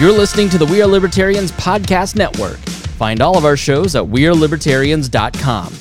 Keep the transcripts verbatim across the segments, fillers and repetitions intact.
You're listening to the We Are Libertarians Podcast Network. Find all of our shows at we are libertarians dot com.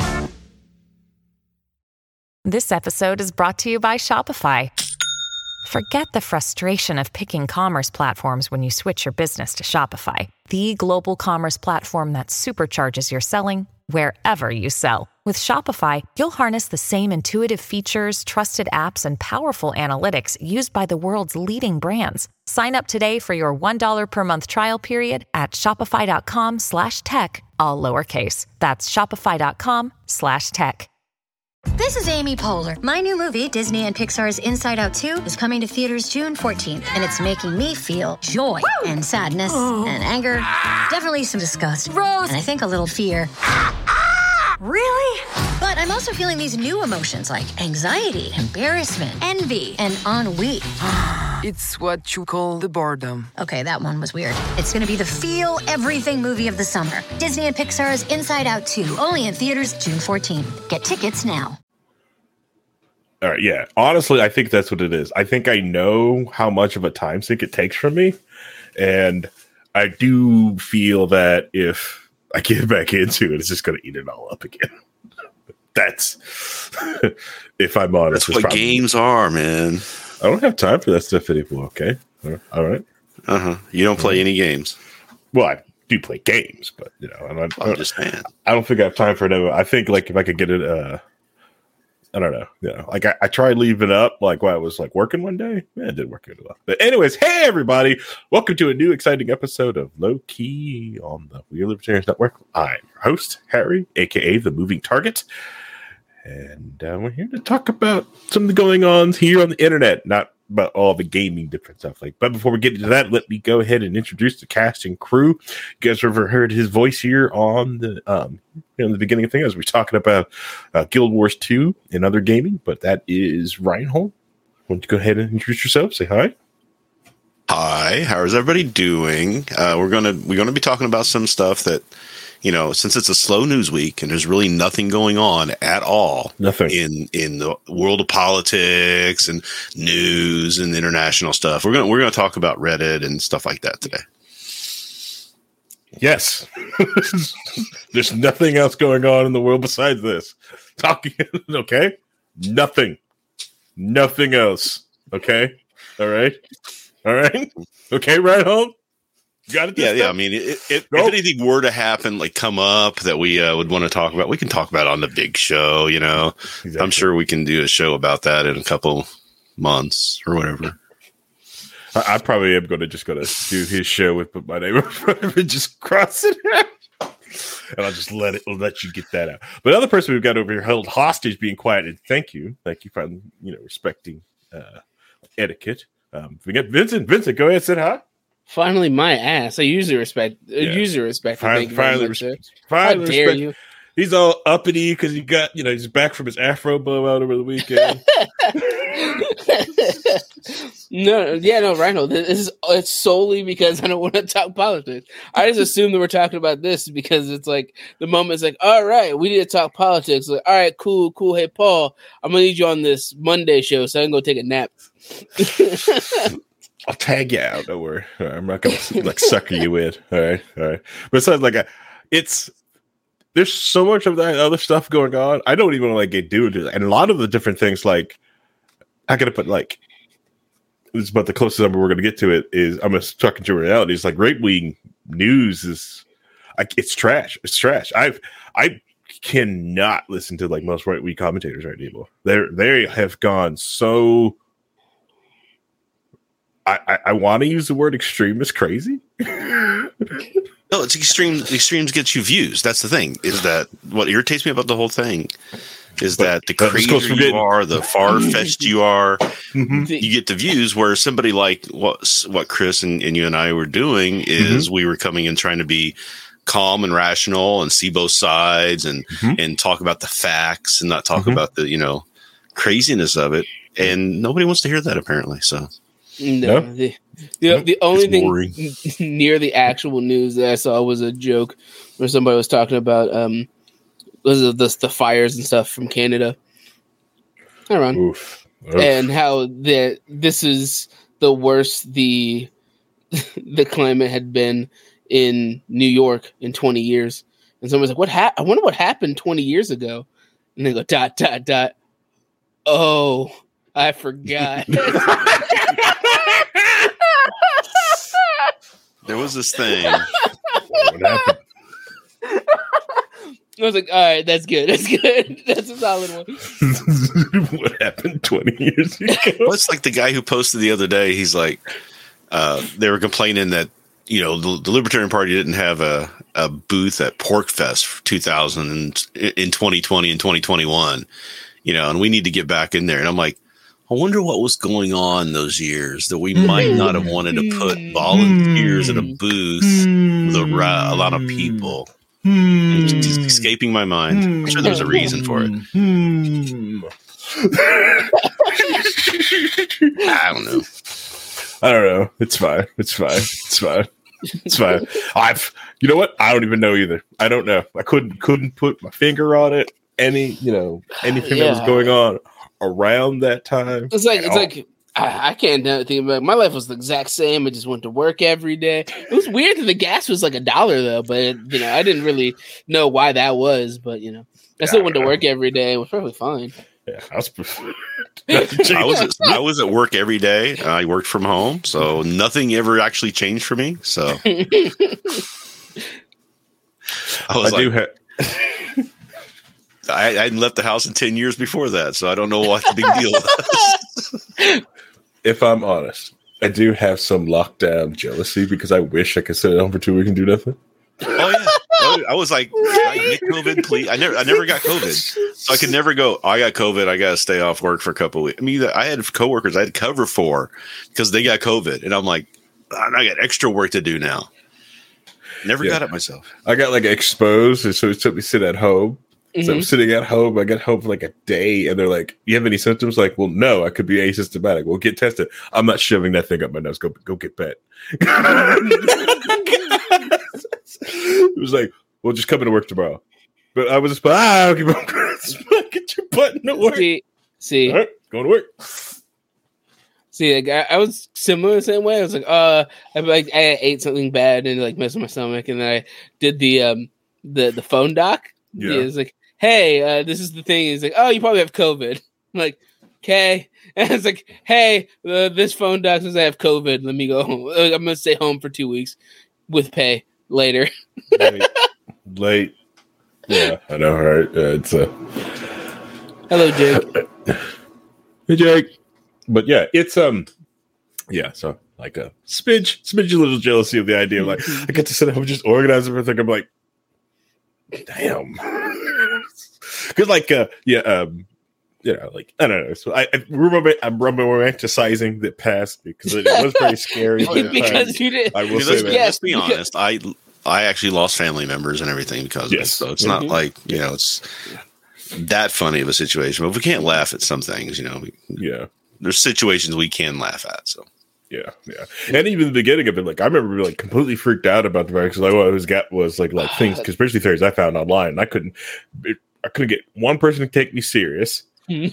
This episode is brought to you by Shopify. Forget the frustration of picking commerce platforms when you switch your business to Shopify, the global commerce platform that supercharges your selling wherever you sell. With Shopify, you'll harness the same intuitive features, trusted apps, and powerful analytics used by the world's leading brands. Sign up today for your one dollar per month trial period at shopify.com slash tech, all lowercase. That's shopify.com slash tech. This is Amy Poehler. My new movie, Disney and Pixar's Inside Out two, is coming to theaters June fourteenth, and it's making me feel joy Woo! and sadness oh. and anger, definitely some disgust, Rose. and I think a little fear. Really? But I'm also feeling these new emotions like anxiety, embarrassment, envy, and ennui. It's what you call the boredom. Okay, that one was weird. It's going to be the feel everything movie of the summer. Disney and Pixar's Inside Out two, only in theaters June fourteenth. Get tickets now. All right, yeah. Honestly, I think that's what it is. I think I know how much of a time sink it takes from me. And I do feel that if I get back into it, it's just going to eat it all up again. That's, if I'm honest. That's what probably, games are, man. I don't have time for that stuff anymore, okay? All right. Uh-huh. You don't play uh-huh. any games? Well, I do play games, but, you know. I don't, I'm just saying. I don't think I have time for it. I think, like, if I could get it, uh, I don't know. You know, like I, I tried leaving up like while I was like working one day. Yeah, it didn't work really well. But anyways, hey everybody, welcome to a new exciting episode of Low Key on the We Are Libertarians Network. I'm your host, Harry, aka the Moving Target. And uh, we're here to talk about something going on here on the internet, not about all the gaming different stuff. Like, but before we get into that, let me go ahead and introduce the cast and crew. You guys ever heard his voice here on the um in the beginning of things? We're talking about uh, Guild Wars two and other gaming, but that is Reinhold. Why don't you go ahead and introduce yourself? Say hi. Hi, how is everybody doing? Uh, we're gonna we're gonna be talking about some stuff that, you know, since it's a slow news week and there's really nothing going on at all, nothing in in the world of politics and news and international stuff. We're gonna we're gonna talk about Reddit and stuff like that today. Yes, there's nothing else going on in the world besides this. Talking, okay? Nothing, nothing else. Okay, all right, all right. Okay, right home. Got it. Yeah, yeah. I mean, it, it, nope. if anything were to happen, like come up that we uh, would want to talk about, we can talk about it on the big show. You know, exactly. I'm sure we can do a show about that in a couple months or whatever. I, I probably am going to just going to do his show with put my name in front of it, just cross it out, and I'll just let it I'll let you get that out. But another person we've got over here held hostage, being quiet, and thank you, thank you for you know respecting uh, etiquette. Um, we got Vincent. Vincent, go ahead, sit hi. Finally, my ass. I usually respect. Yeah. Usually respect. Finally, finally, respect. Finally, How dare respect. you? He's all uppity because he got you know he's back from his Afro blow out over the weekend. no, yeah, no, Rhino. This is it's solely because I don't want to talk politics. I just assume that we're talking about this because it's like the moment is like, all right, we need to talk politics. Like, all right, cool, cool. Hey, Paul, I'm gonna need you on this Monday show, so I can go take a nap. I'll tag you out. Don't worry. Right, I'm not gonna like sucker you in. All right, all right. But it's like a, it's there's so much of that other stuff going on. I don't even want to like get due to it. And a lot of the different things, like I gotta put like this is about the closest number we're gonna get to it is I'm gonna talking to reality. It's like right wing news is like it's trash. It's trash. I've I cannot listen to like most right wing commentators right anymore. They're they have gone so. I, I, I want to use the word extremist crazy. No, it's extreme. Extremes get you views. That's the thing. Is that what irritates me about the whole thing? Is but that the crazier you are, the far fetched you are, mm-hmm. you get the views. Where somebody like what what Chris and, and you and I were doing is mm-hmm. we were coming in trying to be calm and rational and see both sides and mm-hmm. and talk about the facts and not talk mm-hmm. about the you know craziness of it. And nobody wants to hear that apparently. So. No, no, the the, no, the only thing boring. near the actual news that I saw was a joke where somebody was talking about um was the the fires and stuff from Canada. Hi, Ron. Oof. Oof. And how that this is the worst the the climate had been in New York in twenty years. And someone's like, "What ha- I wonder what happened twenty years ago." And they go, dot, dot, dot. Oh, I forgot. There was this thing. What happened? I was like, all right, that's good. That's good. That's a solid one. What happened twenty years ago? Well, it's like the guy who posted the other day. He's like, uh, they were complaining that, you know, the, the Libertarian Party didn't have a, a booth at PorcFest for two thousand and in twenty twenty and twenty twenty-one, you know, and we need to get back in there. And I'm like, I wonder what was going on those years that we might not have wanted to put volunteers at a booth with a, a lot of people. It's just escaping my mind. I'm sure there's a reason for it. I don't know. I don't know. It's fine. It's fine. It's fine. It's fine. I've, you know what? I don't even know either. I don't know. I couldn't couldn't put my finger on it. Any, you know, anything yeah. that was going on around that time. It's like it's like I, I can't think about it. My life was the exact same. I just went to work every day. It was weird that the gas was like a dollar though, but it, you know, I didn't really know why that was. But you know, I still went to work every day. It was probably fine. Yeah, I was. I was at, I was at work every day. I worked from home, so nothing ever actually changed for me. So I was I like, do have. I, I hadn't left the house in ten years before that, so I don't know what the big deal was. If I'm honest, I do have some lockdown jealousy because I wish I could sit at home for two weeks and do nothing. Oh yeah, I was like, I get COVID, please. I never, I never got COVID, so I could never go. Oh, I got COVID. I got to stay off work for a couple of weeks. I mean, I had coworkers I had to cover for because they got COVID, and I'm like, I got extra work to do now. Never yeah. got it myself. I got like exposed, and so it took me to sit at home. Mm-hmm. So I'm sitting at home. I got home for like a day, and they're like, "You have any symptoms?" Like, well, no, I could be asymptomatic. Well, get tested. I'm not shoving that thing up my nose. Go, go get bet. It was like, "Well, just come into work tomorrow." But I was just, ah, okay, get your butt into work. See, see, all right, going to work. See, like I, I was similar the same way. I was like, uh, I like I ate something bad and like messed with my stomach, and then I did the um the the phone doc. Yeah, yeah it was like, hey, uh, this is the thing. He's like, oh, you probably have COVID. I'm like, okay. And it's like, hey, uh, this phone doc says I have COVID. Let me go home. I'm going to stay home for two weeks with pay later. Late. Late. Yeah, I know, right? Uh, it's a. Uh... Hello, Jake. Hey, Jake. But yeah, it's, um, yeah, so like a smidge, smidge a little jealousy of the idea of like, I get to sit at home and just organize everything. I'm like, damn. Because like uh yeah um you know like I don't know, so I, I remember I'm romanticizing the past because it was pretty scary because you did. I will let's, say that. Yes, let's be honest, I I actually lost family members and everything because yes. of it, so it's mm-hmm. not like, you know, it's that funny of a situation, but we can't laugh at some things, you know. We, yeah, there's situations we can laugh at, so yeah, yeah, and even the beginning of it, like I remember being like completely freaked out about the virus. Like what I was got was like like things, conspiracy theories I found online. And I couldn't, it, I couldn't get one person to take me serious, and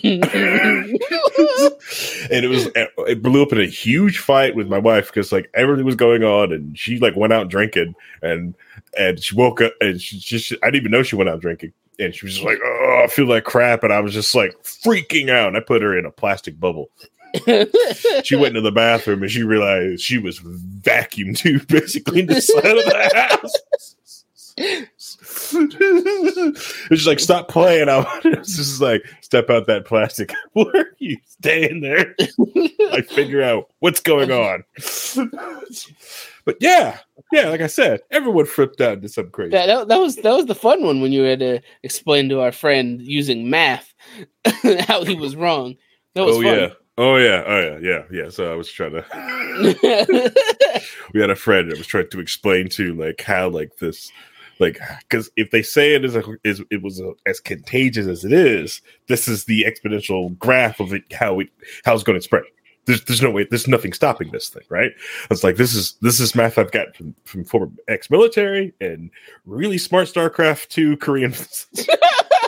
it was it blew up in a huge fight with my wife because like everything was going on, and she like went out drinking, and and she woke up and she just I didn't even know she went out drinking, and she was just like, oh, I feel like crap, and I was just like freaking out. And I put her in a plastic bubble. She went into the bathroom and she realized she was vacuum tube basically in the side of the house. It's just like, stop playing. I was just like, step out that plastic. Where are you? Stay in there. I figure out what's going on. But yeah, yeah, like I said, everyone flipped out into something crazy. Yeah, that, that was that was the fun one when you had to explain to our friend using math how he was wrong. That was oh fun. yeah. Oh yeah, oh yeah, yeah, yeah. So I was trying to. We had a friend that was trying to explain to like how like this, like because if they say it is a, is it was a, as contagious as it is, this is the exponential graph of it how it how it's going to spread. There's there's no way. There's nothing stopping this thing, right? It's like this is this is math I've got from, from former ex-military and really smart StarCraft two Korean.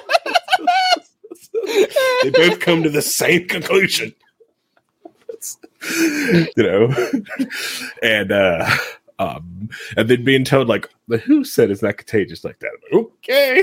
They both come to the same conclusion. you know, and uh, um, and then being told like the W H O said it's not contagious like that. I'm like, okay,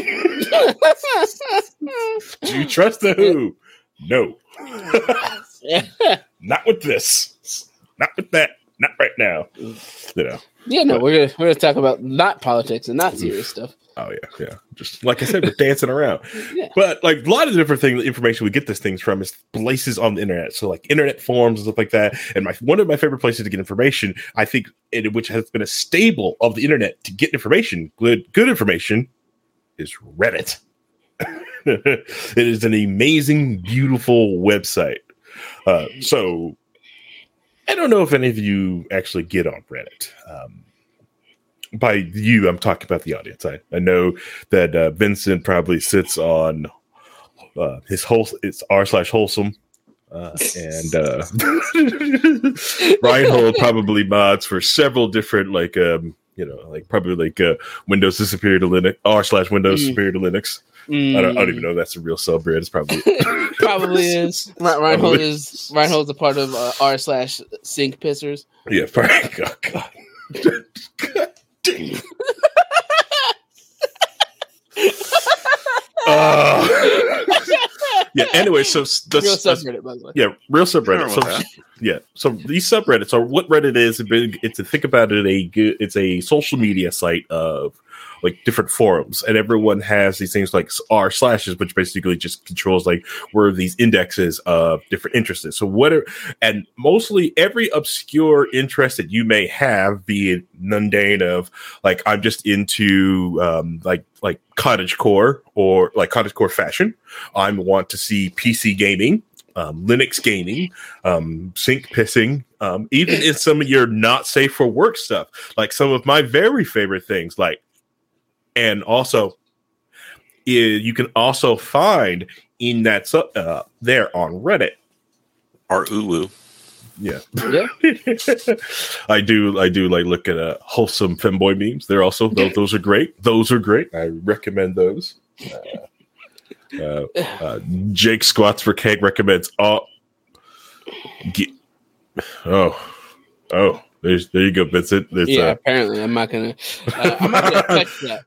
do you trust the W H O? No, not with this, not with that, not right now. You know. Yeah, no, but, we're gonna we're gonna talk about not politics and not serious stuff. Oh yeah, yeah. Just like I said, we're dancing around. Yeah. But like a lot of the different things, information we get this things from is places on the internet. So like internet forums and stuff like that. And my one of my favorite places to get information, I think, it, which has been a staple of the internet to get information, good good information, is Reddit. It is an amazing, beautiful website. Uh, so I don't know if any of you actually get on Reddit. Um, By you, I'm talking about the audience. I, I know that uh, Vincent probably sits on uh, his whole it's r slash wholesome, uh, and uh, Reinhold probably mods for several different like um, you know like probably like uh, Windows is superior to Linux r slash Windows mm. superior to Linux. Mm. I, don't, I don't even know if that's a real subreddit. It's probably probably is. Reinhold is Reinhold's a part of uh, r slash sink pissers. Yeah, probably. Oh, God. God. uh, yeah. Anyway, so the, real subreddit, by the way. Yeah, real subreddit. So, yeah, so these subreddits are what Reddit is. It's to think about it. A good, it's a social media site of like different forums, and everyone has these things like r slashes, which basically just controls like where these indexes of different interests. So what are, and mostly every obscure interest that you may have, be it mundane of like I'm just into um, like like cottagecore or like cottagecore fashion. I want to see P C gaming. Um, Linux gaming, um, sink pissing, um, even in some of your not safe for work stuff, like some of my very favorite things, like. And also, you can also find in that uh, there on Reddit our uwu. Yeah, yeah. I do. I do like look at uh, wholesome femboy memes. They're also those, those are great. Those are great. I recommend those. Uh, uh, uh, Jake Squats for Keg recommends all. Get, oh, oh. There's, there you go, Vincent. There's, yeah, uh, apparently I'm not gonna. Uh, I'm not gonna touch that.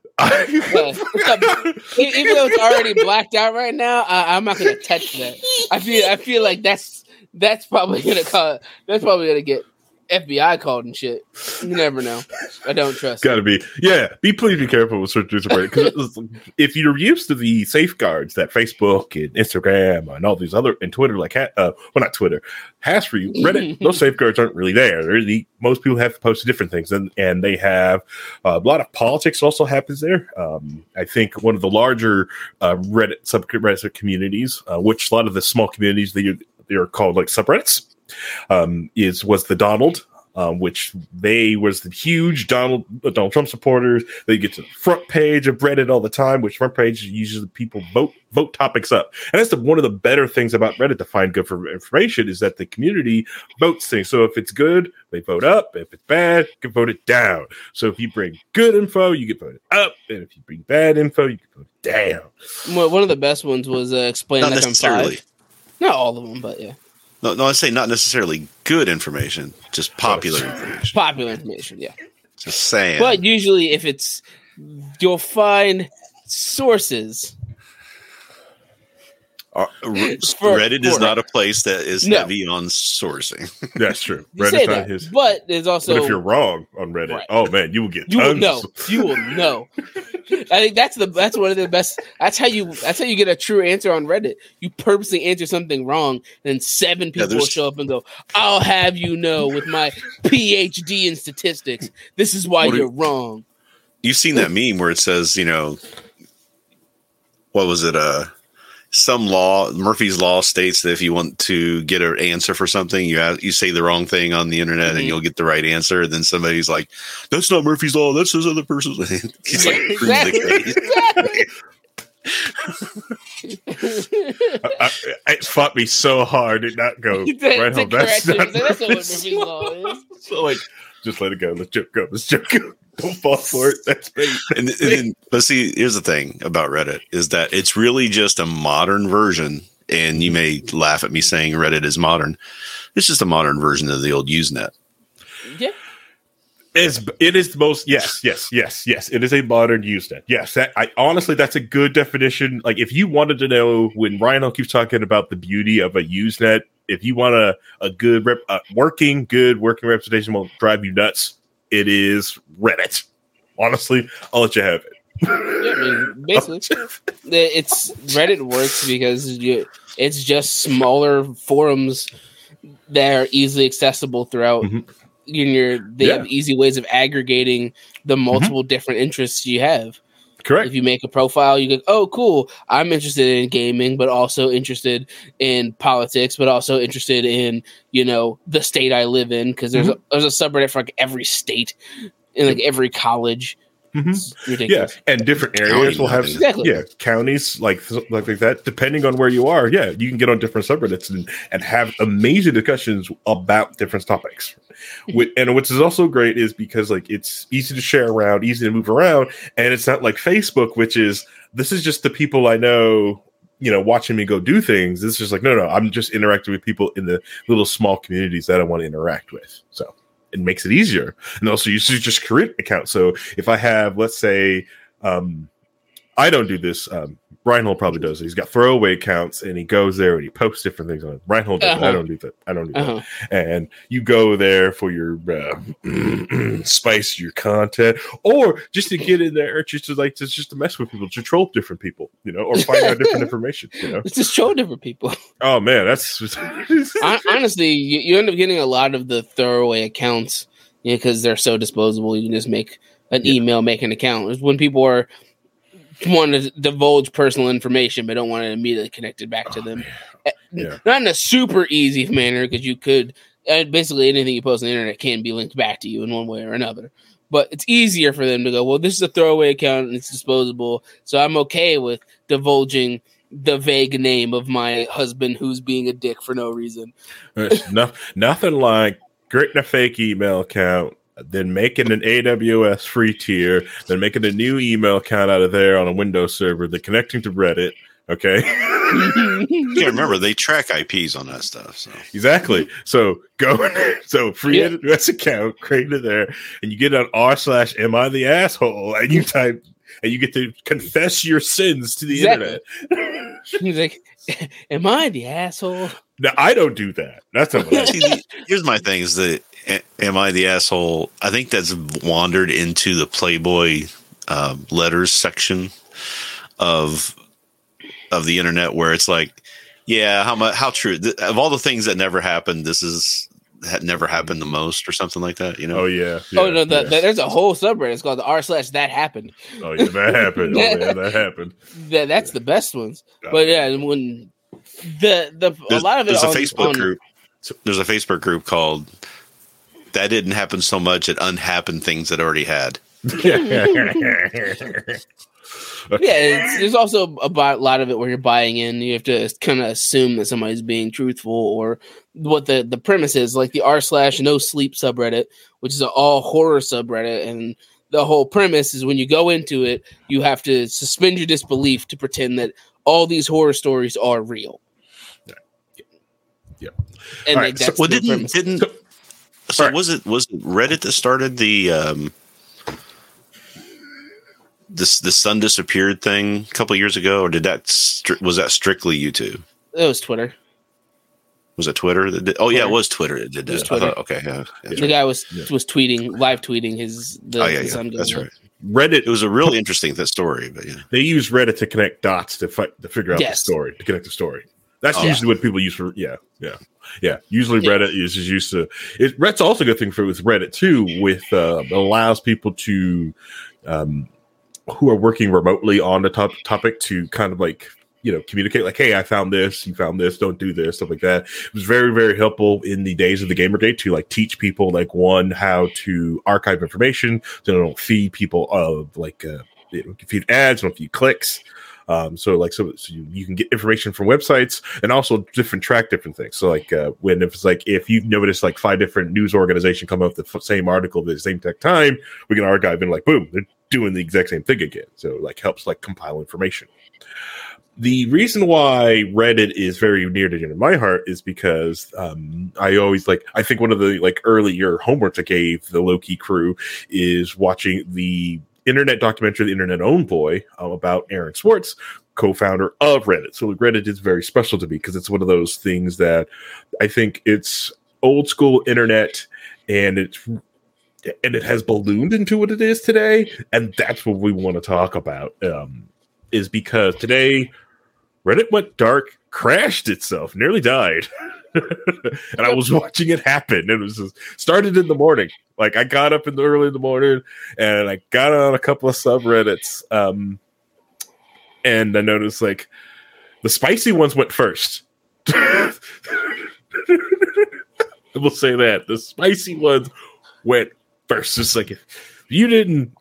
Uh, even though it's already blacked out right now, I, I'm not gonna touch that. I feel. I feel like that's that's probably gonna call. That's probably gonna get F B I called and shit. You never know. I don't trust. Gotta be. Yeah. Be please be careful with search engine because if you're used to the safeguards that Facebook and Instagram and all these other and Twitter like uh well not Twitter has for you, Reddit those safeguards aren't really there. Really, most people have to post different things and and they have uh, a lot of politics also happens there. Um, I think one of the larger uh, Reddit subreddit communities, uh, which a lot of the small communities they they are called like subreddits. Um, is was the Donald, um, which they was the huge Donald Donald Trump supporters. They get to the front page of Reddit all the time, which front page usually people vote vote topics up, and that's the, one of the better things about Reddit to find good for information is that the community votes things. So if it's good, they vote up. If it's bad, you can vote it down. So if you bring good info, you get voted up, and if you bring bad info, you get voted down. Well, one of the best ones was uh, explain Not like necessarily. I'm five. Not all of them, but yeah. No, no, I say not necessarily good information, just popular information. Popular information, yeah. Just saying. But usually, if it's, you'll find sources. Uh, Reddit is not a place that is no. heavy on sourcing. That's true. Reddit's not his. But there's also. But if you're wrong on Reddit, right. oh man, you will get. You tons. will know. You will know. I think that's the that's one of the best. That's how you. That's how you get a true answer on Reddit. You purposely answer something wrong, and seven people yeah, will show up and go, "I'll have you know, with my P H D in statistics, this is why you're you, wrong." You've seen that meme where it says, you know, what was it? Uh. Some law, Murphy's Law states that if you want to get an answer for something, you have, you say the wrong thing on the internet mm-hmm. and you'll get the right answer. Then somebody's like, "That's not Murphy's Law. That's this other person's." He's like, exactly. I, I, it fought me so hard to not go right home. That's not, that's not what Murphy's Law is. So like, just let it go. Let's joke go. Let's joke go. Don't fall for it. That's me. And, and then, but see, here's the thing about Reddit is that it's really just a modern version. and you may laugh at me saying Reddit is modern. It's just a modern version of the old Usenet. Yeah. It's, it is the most, yes, yes, yes, yes. It is a modern Usenet. Yes, that, I honestly, that's a good definition. Like, if you wanted to know, when Rhino keeps talking about the beauty of a Usenet, if you want a, a good, rep, uh, working, good working representation won't drive you nuts, it is Reddit. Honestly, I'll let you have it. Yeah, I mean, basically, it's Reddit works because you, it's just smaller forums that are easily accessible throughout. Mm-hmm. Your, they yeah. have easy ways of aggregating the multiple mm-hmm. different interests you have. Correct. If you make a profile, you go, oh, cool. I'm interested in gaming, but also interested in politics, but also interested in, you know, the state I live in. Because there's, mm-hmm. a, there's a subreddit for like every state and like every college. Mm-hmm. It's ridiculous. Yeah, and different areas will have exactly. yeah counties like, like like that. Depending on where you are, yeah, you can get on different subreddits and, and have amazing discussions about different topics. With, and which is also great is because like it's easy to share around, easy to move around, and it's not like Facebook, which is this is just the people I know, you know, watching me go do things. This is just like no, no, I'm just interacting with people in the little small communities that I want to interact with. So. It makes it easier. And also you should just create an account. So if I have, let's say, um, I don't do this. Um, Reinhold probably does it. He's got throwaway accounts and he goes there and he posts different things on it. Reinhold does uh-huh. I don't do that. I don't do uh-huh. that. And you go there for your uh, spice your content or just to get in there, just to like, just, just to mess with people, to troll different people, you know, or find out different information, you know. It's just troll different people. Oh man, that's honestly, you, you end up getting a lot of the throwaway accounts, you know, because they're so disposable. You can just make an yeah. email, make an account. It's when people are want to divulge personal information, but don't want to immediately connect it back to them. Yeah. Not in a super easy manner, because you could uh, basically anything you post on the internet can be linked back to you in one way or another. But it's easier for them to go, well, this is a throwaway account and it's disposable, so I'm okay with divulging the vague name of my husband who's being a dick for no reason. There's no, nothing like creating a fake email account, then making an A W S free tier, then making a new email account out of there on a Windows server, then connecting to Reddit. Okay. Yeah, remember they track I Ps on that stuff. So exactly. So go so free yeah. A W S account, create it there, and you get on r slash am I the asshole, and you type and you get to confess your sins to the exactly. internet. He's like, am I the asshole? No, I don't do that. That's not what I do. Here's my thing is that am I the asshole? I think that's wandered into the Playboy uh, letters section of of the internet, where it's like, yeah, how much, how true Th- of all the things that never happened, this is had never happened the most, or something like that. You know? Oh yeah. yeah oh no, the, yeah. the, there's a whole subreddit. It's called the r slash that happened. Oh yeah, that happened. Oh yeah, that happened. That, that's yeah. the best ones. Oh, but yeah, when the the there's, a lot of it there's on, a Facebook on, group. There's a Facebook group called "That Didn't Happen So Much It Unhappened Things That Already Had." Yeah, it's, there's also a lot of it where you're buying in. You have to kind of assume that somebody's being truthful, or what the, the premise is, like the r slash no sleep subreddit, which is an all horror subreddit. And the whole premise is when you go into it, you have to suspend your disbelief to pretend that all these horror stories are real. Yeah. yeah. And like, right. that's so, well, the didn't, premise. Didn't, so, so right. was it was it Reddit that started the um, this the sun disappeared thing a couple years ago, or did that stri- was that strictly YouTube? It was Twitter. Was it Twitter that did? Oh Twitter. Yeah, it was Twitter that did that. It was Twitter. Thought, okay, yeah, yeah. The guy was yeah. was tweeting, live tweeting his. The, oh yeah, the yeah. sun That's up. right. Reddit. It was a really interesting that story, but yeah, they use Reddit to connect dots to fight, to figure out yes. the story, to connect the story. That's oh, usually yeah. what people use for yeah, yeah, yeah. Usually yeah. Reddit is just used to. It, Reddit's also a good thing for with Reddit too. With uh, it allows people to, um, who are working remotely on the top, topic to kind of like you know communicate. Like, hey, I found this. You found this. Don't do this. Stuff like that. It was very very helpful in the days of the Gamergate to like teach people like one how to archive information so they don't feed people of like uh, you know, feed ads, don't feed clicks. Um, so like, so, so you, you can get information from websites and also different track different things. So like, uh, when if it's like, if you've noticed like five different news organizations come up with the f- same article at the same exact time, we can archive and like, boom, they're doing the exact same thing again. So like helps like compile information. the reason why Reddit is very near to my heart is because um, I always like, I think one of the like earlier homeworks I gave the Low-Key crew is watching the internet documentary, The Internet Own Boy, um, about Aaron Swartz, co-founder of Reddit. So Reddit is very special to me because it's one of those things that I think it's old school internet and it's and it has ballooned into what it is today. And that's what we want to talk about, um, is because today Reddit went dark, crashed itself, nearly died. And I was watching it happen. It was just started in the morning. Like I got up in the early in the morning and I got on a couple of subreddits. Um, and I noticed like the spicy ones went first. We'll say that. The spicy ones went first. Just like if you didn't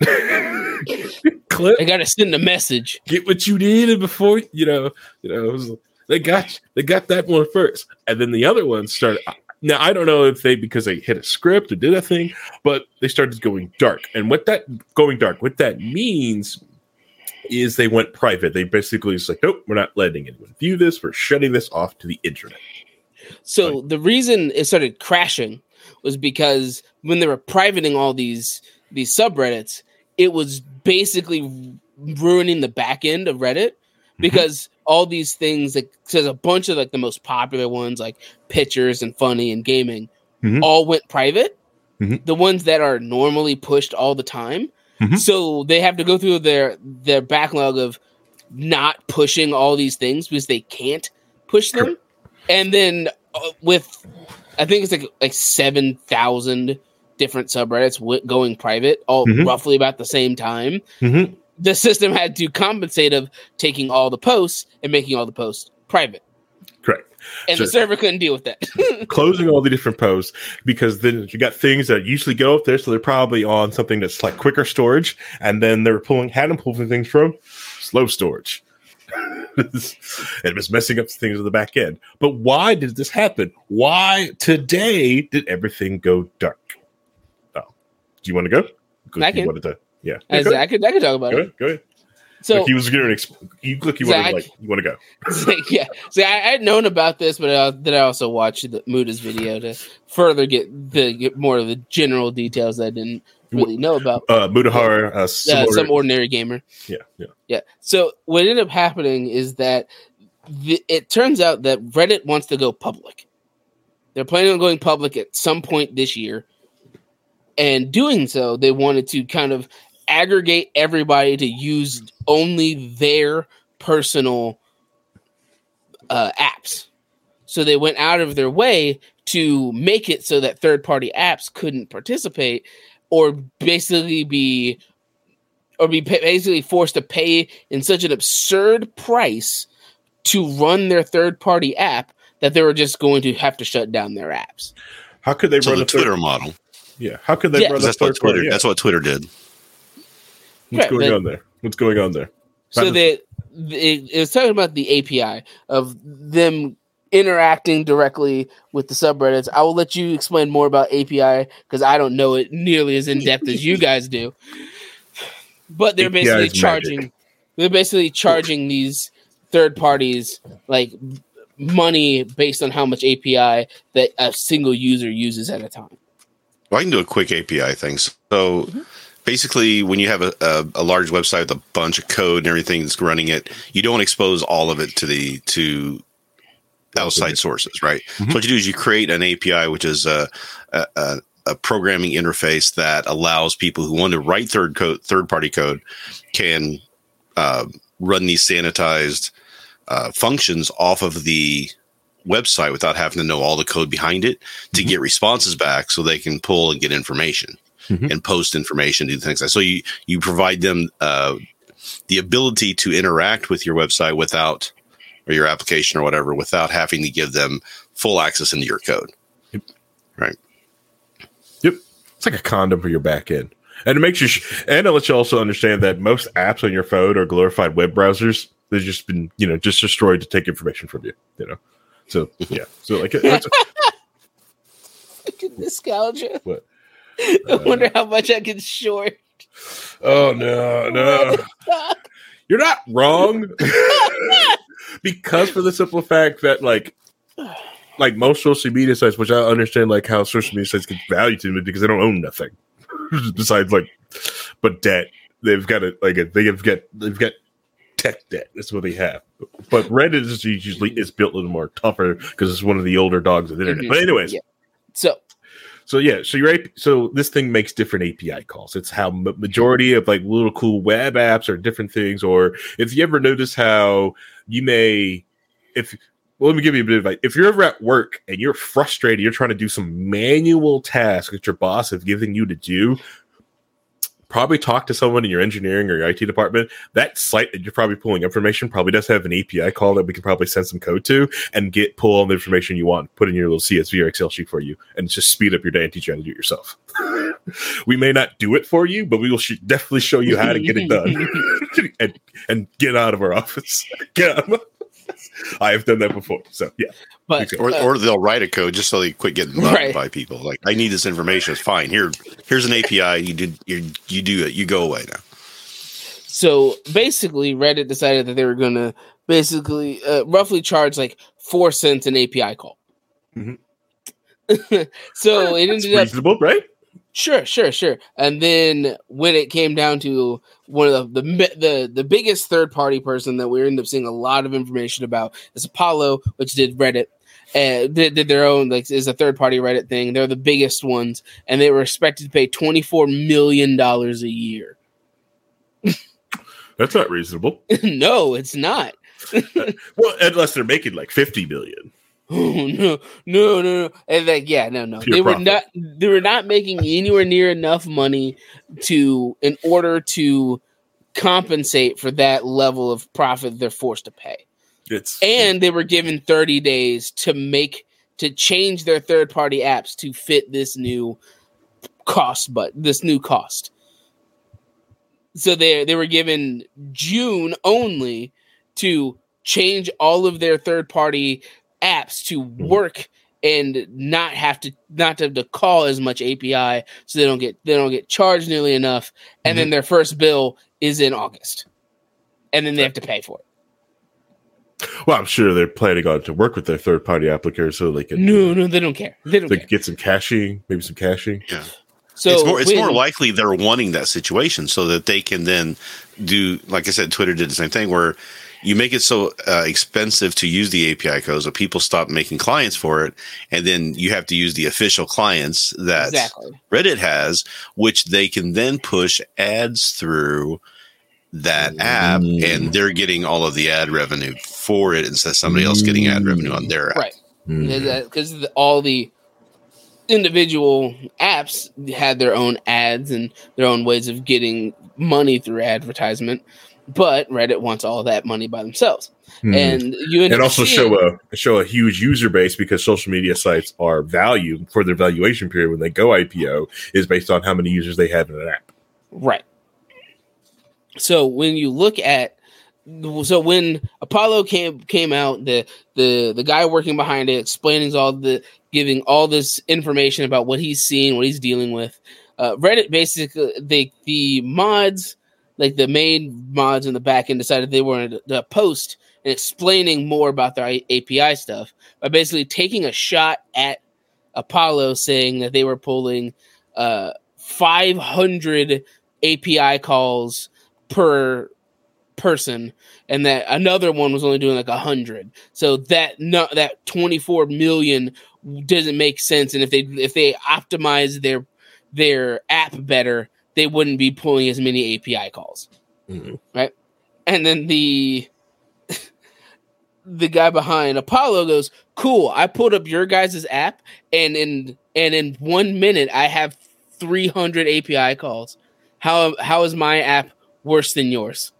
clip, I gotta send a message. Get what you needed before you know. You know, it was, they got they got that one first, and then the other ones started. Now I don't know if they because they hit a script or did a thing, but they started going dark. And what that going dark, what that means is they went private. They basically just like, nope, we're not letting anyone view this. We're shutting this off to the internet. So like, the reason it started crashing was because when they were privating all these these subreddits, it was basically ruining the back end of Reddit because mm-hmm. all these things, like there's a bunch of like the most popular ones like pictures and funny and gaming mm-hmm. all went private. Mm-hmm. The ones that are normally pushed all the time. Mm-hmm. So they have to go through their their backlog of not pushing all these things because they can't push them. Correct. And then uh, with, I think it's like like seven thousand different subreddits w- going private, all mm-hmm. roughly about the same time. Mm-hmm. The system had to compensate of taking all the posts and making all the posts private. Correct. And so the server couldn't deal with that. Closing all the different posts because then you got things that usually go up there, so they're probably on something that's like quicker storage, and then they're pulling, had them pulling things from slow storage. It was messing up things on the back end. But why did this happen? Why today did everything go dark? Oh, do you want to go? I can. You to, yeah, I, yeah I could. I could talk about go it. Ahead, go ahead. So look, he was getting. Exp- you look. You so want to like. You want to go? Like, yeah. See, I had known about this, but I, then I also watched the Muda's video to further get the get more of the general details that I didn't really know about. Uh, Mudahar, uh, some, uh, order- some ordinary gamer. Yeah, yeah, yeah. So what ended up happening is that the, it turns out that Reddit wants to go public. They're planning on going public at some point this year, and doing so, they wanted to kind of aggregate everybody to use only their personal uh, apps. So they went out of their way to make it so that third-party apps couldn't participate or basically be or be basically forced to pay in such an absurd price to run their third-party app that they were just going to have to shut down their apps. How could they so run the a Twitter third- model? Yeah, how could they yeah. run a that's third what Twitter? party? Yeah. That's what Twitter did. What's right, going but, on there? What's going on there? So does- they, it, it was talking about the A P I of them interacting directly with the subreddits. I will let you explain more about A P I because I don't know it nearly as in depth as you guys do. But they're A P I basically is charging. magic. They're basically charging these third parties like money based on how much A P I that a single user uses at a time. Well, I can do a quick A P I thing. So mm-hmm. basically, when you have a, a, a large website with a bunch of code and everything that's running it, you don't expose all of it to the to outside sources, right? Mm-hmm. So what you do is you create an A P I, which is a, a, a programming interface that allows people who want to write third code, third party code, can uh, run these sanitized uh, functions off of the website without having to know all the code behind it to mm-hmm. get responses back, so they can pull and get information mm-hmm. and post information, do things like that. So you you provide them uh, the ability to interact with your website without, or your application or whatever, without having to give them full access into your code. Yep. Right. Yep. It's like a condom for your back end. And it makes you, sh- and it lets you also understand that most apps on your phone are glorified web browsers. They've just been, you know, just destroyed to take information from you, you know? So, yeah. So, like, it's a, I can nostalgia. What? I wonder uh, how much I can short. Oh, no, no. you're not wrong. Because for the simple fact that like like most social media sites, which I understand like how social media sites get value to them because they don't own nothing besides like but debt. They've got it like a, they've got they've got tech debt. That's what they have. But Reddit is usually is built a little more tougher because it's one of the older dogs of the internet. Mm-hmm. But anyways, yeah. so so yeah, so you're so this thing makes different A P I calls. It's how majority of like little cool web apps or different things. Or if you ever notice how you may if well, let me give you a bit of advice. If you're ever at work and you're frustrated, you're trying to do some manual task that your boss is giving you to do. Probably talk to someone in your engineering or your I T department. That site that you're probably pulling information probably does have an A P I call that we can probably send some code to and get pull all the information you want, put in your little C S V or Excel sheet for you, and just speed up your day and teach you how to do it yourself. We may not do it for you, but we will sh- definitely show you how to get it done and, and get out of our office. Get out of our I have done that before, so yeah. But or, uh, or they'll write a code just so they quit getting bugged right. by people. Like, I need this information. It's fine. Here, here's an A P I. You did, you you do it. You go away now. So basically, Reddit decided that they were going to basically uh, roughly charge like four cents an A P I call. Mm-hmm. So it ended That's reasonable, up right? Sure, sure, sure. And then when it came down to one of the the the, the biggest third party person that we ended up seeing a lot of information about is Apollo, which did Reddit, and did, did their own like is a third party Reddit thing. They're the biggest ones, and they were expected to pay twenty four million dollars a year. That's not reasonable. No, it's not. Well, unless they're making like fifty million. Oh no, no, no, no. And like, yeah, no, no. Pure they profit. were not they were not making anywhere near enough money to in order to compensate for that level of profit they're forced to pay. It's and they were given thirty days to make to change their third party apps to fit this new cost, but this new cost. So they they were given June only to change all of their third party apps to work and not have to not to have to call as much A P I, so they don't get they don't get charged nearly enough. And mm-hmm. then their first bill is in August, and then they have to pay for it. Well, I'm sure they're planning on to work with their third party applicators so they can. No, no, they don't care. They don't they care. Get some caching, maybe some caching. Yeah. So it's more, it's when, more likely they're wanting that situation so that they can then do, like I said, Twitter did the same thing where you make it so uh, expensive to use the A P I codes that people stop making clients for it. And then you have to use the official clients that exactly. Reddit has, which they can then push ads through that mm. app, and they're getting all of the ad revenue for it instead of somebody else getting ad revenue on their app. Right. Because mm. all the individual apps had their own ads and their own ways of getting money through advertisement, but Reddit wants all that money by themselves. Mm. And you end and up also seeing, show a show a huge user base because social media sites are valued for their valuation period when they go I P O is based on how many users they have in an app. Right. So when you look at So when Apollo came came out, the the the guy working behind it, explaining all the giving all this information about what he's seeing, what he's dealing with, uh, Reddit basically the the mods, like the main mods in the back end, decided they wanted to post and explaining more about their A P I stuff by basically taking a shot at Apollo, saying that they were pulling uh, five hundred A P I calls per person, and that another one was only doing like a hundred. So that no, that twenty-four million doesn't make sense. And if they if they optimize their their app better, they wouldn't be pulling as many A P I calls, mm-hmm. right? And then the the guy behind Apollo goes, "Cool, I pulled up your guys' app, and in and in one minute I have three hundred A P I calls. How how is my app worse than yours?"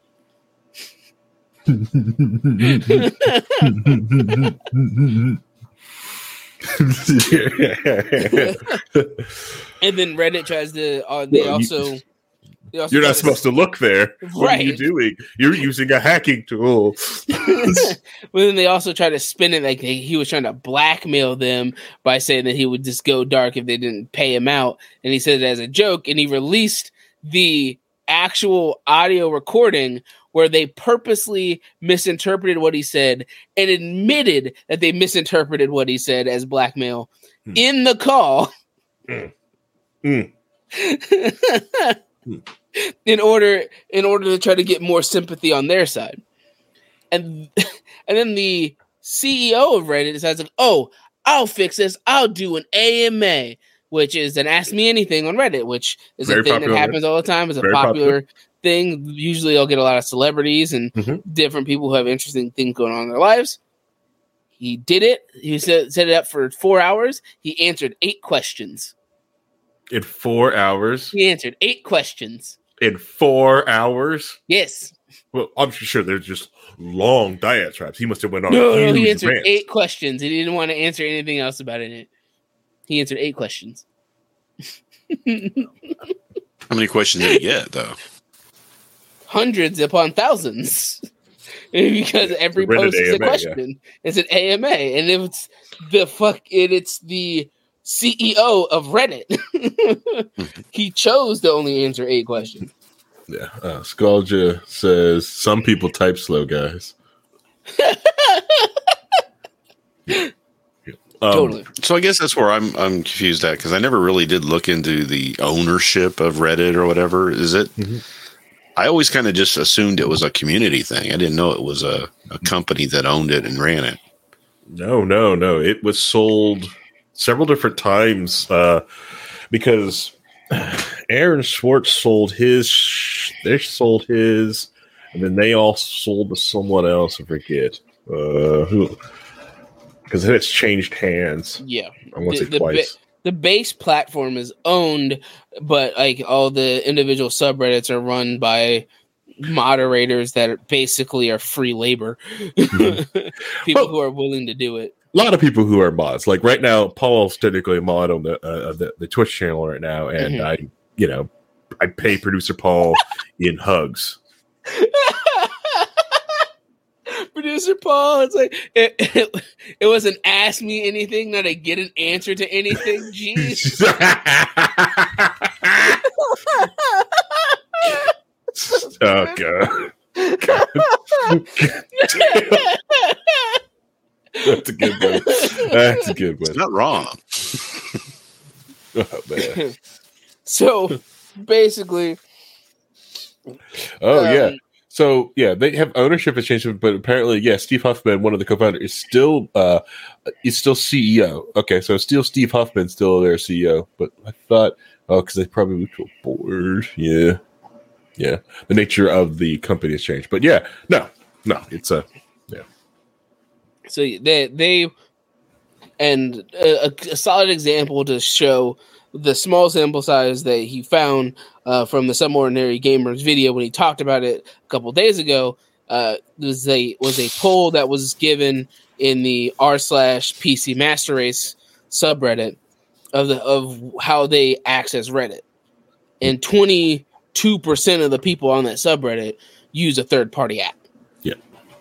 And then Reddit tries to. Uh, they, well, also, you, they also. You're not supposed to, to look there. What right. are you doing? You're using a hacking tool. But then they also try to spin it like he was trying to blackmail them by saying that he would just go dark if they didn't pay him out, and he said it as a joke. And he released the actual audio recording where they purposely misinterpreted what he said and admitted that they misinterpreted what he said as blackmail hmm. in the call. Mm. Mm. in order in order to try to get more sympathy on their side. And and then the C E O of Reddit decides like, oh, I'll fix this. I'll do an A M A, which is an Ask Me Anything on Reddit, which is Very a thing popular. that happens all the time. It's a Very popular, popular thing. Usually I'll get a lot of celebrities and mm-hmm. different people who have interesting things going on in their lives. He did it. He set, set it up for four hours. He answered eight questions. In four hours? He answered eight questions. In four hours? Yes. Well, I'm sure they're just long diatribes. He must have went on. No, no, he answered rant. eight questions. He didn't want to answer anything else about it. He answered eight questions. How many questions did he get, though? Hundreds upon thousands. Because every post is a question. Yeah. It's an A M A, and it's the fuck. It, it's the C E O of Reddit. He chose to only answer eight questions. Yeah, uh, Skalja says some people type slow, guys. yeah. um, totally. So I guess that's where I'm I'm confused at, because I never really did look into the ownership of Reddit or whatever. Is it? Mm-hmm. I always kind of just assumed it was a community thing. I didn't know it was a, a company that owned it and ran it. No, no, no. It was sold several different times uh, because Aaron Swartz sold his, they sold his, and then they all sold to someone else. I forget uh, who, because then it's changed hands. Yeah, I want to say the, twice. Ba- the base platform is owned, but like all the individual subreddits are run by moderators that are basically are free labor. Mm-hmm. People well, who are willing to do it. A lot of people who are mods. Like right now, Paul's technically a mod on the uh, the, the Twitch channel right now, and mm-hmm. I, you know, I pay producer Paul in hugs. Producer Paul, it's like it, it, it was an ask me anything, not a get an answer to anything. Jeez. Oh god. god. That's a good one. That's a good one. It's not wrong. Oh, man. So basically, oh um, yeah. So yeah, they have ownership has changed, but apparently, yeah, Steve Huffman, one of the co-founders, is still uh, is still C E O. Okay, so still Steve Huffman, still their C E O. But I thought, oh, because they probably moved to a board. Yeah, yeah. The nature of the company has changed, but yeah, no, no, it's a yeah. So they they and a, a solid example to show the small sample size that he found uh, from the Some Ordinary Gamers video when he talked about it a couple days ago uh, was a was a poll that was given in the r slash P C Master Race subreddit of the of how they access Reddit, and twenty-two percent of the people on that subreddit use a third party app. Yeah.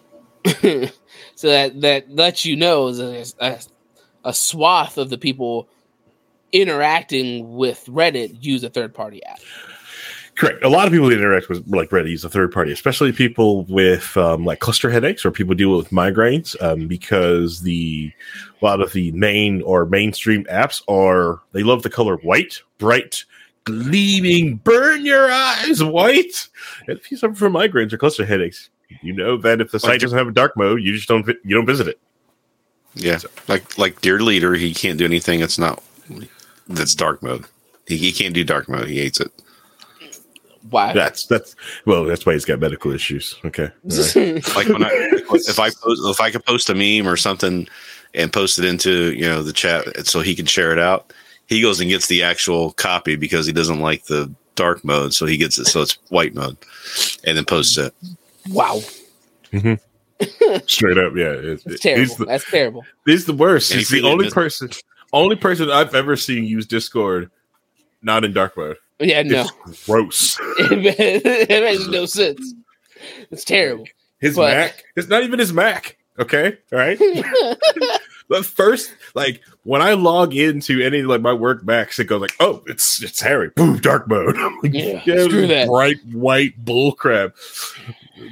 So that that lets you know a, a, a swath of the people interacting with Reddit use a third-party app. Correct. A lot of people that interact with like Reddit use a third party, especially people with um, like cluster headaches or people deal with migraines, um, because the a lot of the main or mainstream apps are they love the color white, bright, gleaming, burn your eyes white. And if you suffer from migraines or cluster headaches, you know that if the site like, doesn't have a dark mode, you just don't you don't visit it. Yeah, so. like like Dear Leader, he can't do anything that's not. That's dark mode. He, he can't do dark mode. He hates it. Why? That's that's well. That's why he's got medical issues. Okay. Right. Like when I if I post if I could post a meme or something and post it into you know the chat so he can share it out, he goes and gets the actual copy because he doesn't like the dark mode, so he gets it so it's white mode, and then posts it. Wow. Mm-hmm. Straight up, yeah. It's, it's terrible. The, That's terrible. He's the worst. He's the only person. Only person I've ever seen use Discord, not in dark mode. Yeah, no. It's gross. It makes no sense. It's terrible. His but... Mac. It's not even his Mac. Okay, all right. But first, like when I log into any like my work Macs, it goes like, "Oh, it's it's Harry." Boom, dark mode. Like, yeah, yeah, screw that. Bright white bullcrap.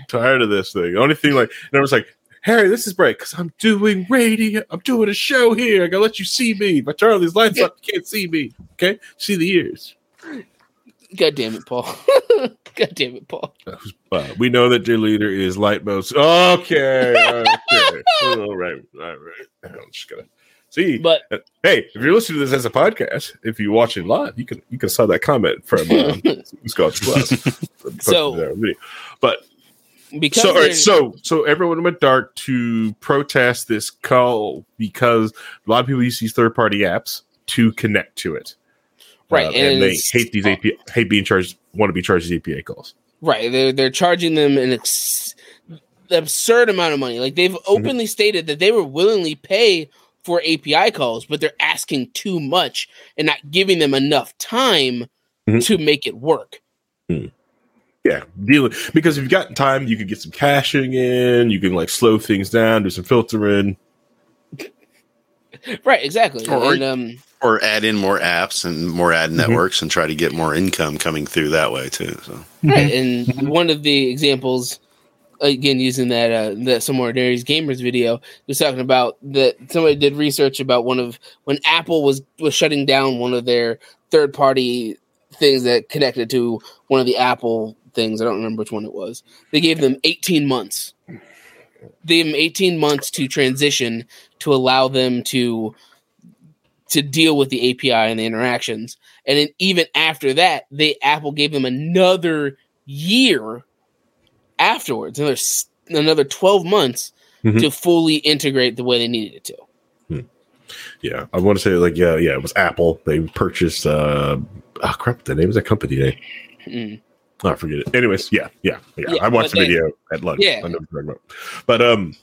tired of this thing. The only thing, like, and I was like, Harry, this is great because I'm doing radio. I'm doing a show here. I gotta let you see me. If I turn all these lights up, you can't see me. Okay, see the ears. God damn it, Paul. God damn it, Paul. Uh, we know that your leader is light modes. Okay, okay, all right, all right. I'm just gonna see. But uh, hey, if you're listening to this as a podcast, if you're watching live, you can you can saw that comment from um, Scotch Plus. So, but. Because so, right, so so everyone went dark to protest this call because a lot of people use these third party apps to connect to it, right? Uh, and, and they hate these A P I, hate being charged, want to be charged these A P I calls. Right? They're they're charging them an ex- absurd amount of money. Like they've openly mm-hmm. stated that they were willingly pay for A P I calls, but they're asking too much and not giving them enough time mm-hmm. to make it work. Mm. Yeah, dealing because if you've got time, you can get some caching in. You can like slow things down, do some filtering. Right, exactly. Or, and, um, or add in more apps and more ad mm-hmm. networks and try to get more income coming through that way too. So right, and one of the examples, again using that uh, that Some Ordinary Gamers video, was talking about that somebody did research about one of when Apple was was shutting down one of their third party things that connected to one of the Apple things. I don't remember which one it was. They gave them eighteen months. They gave them eighteen months to transition to allow them to to deal with the A P I and the interactions. And then even after that, they Apple gave them another year afterwards, another another twelve months mm-hmm. to fully integrate the way they needed it to. Hmm. Yeah, I want to say like yeah, yeah, it was Apple. They purchased uh oh crap, the name of that company today. Mm. Oh, I forget it. Anyways, yeah, yeah, yeah. yeah I watched the video at lunch. Yeah. I know what you're talking about. But um,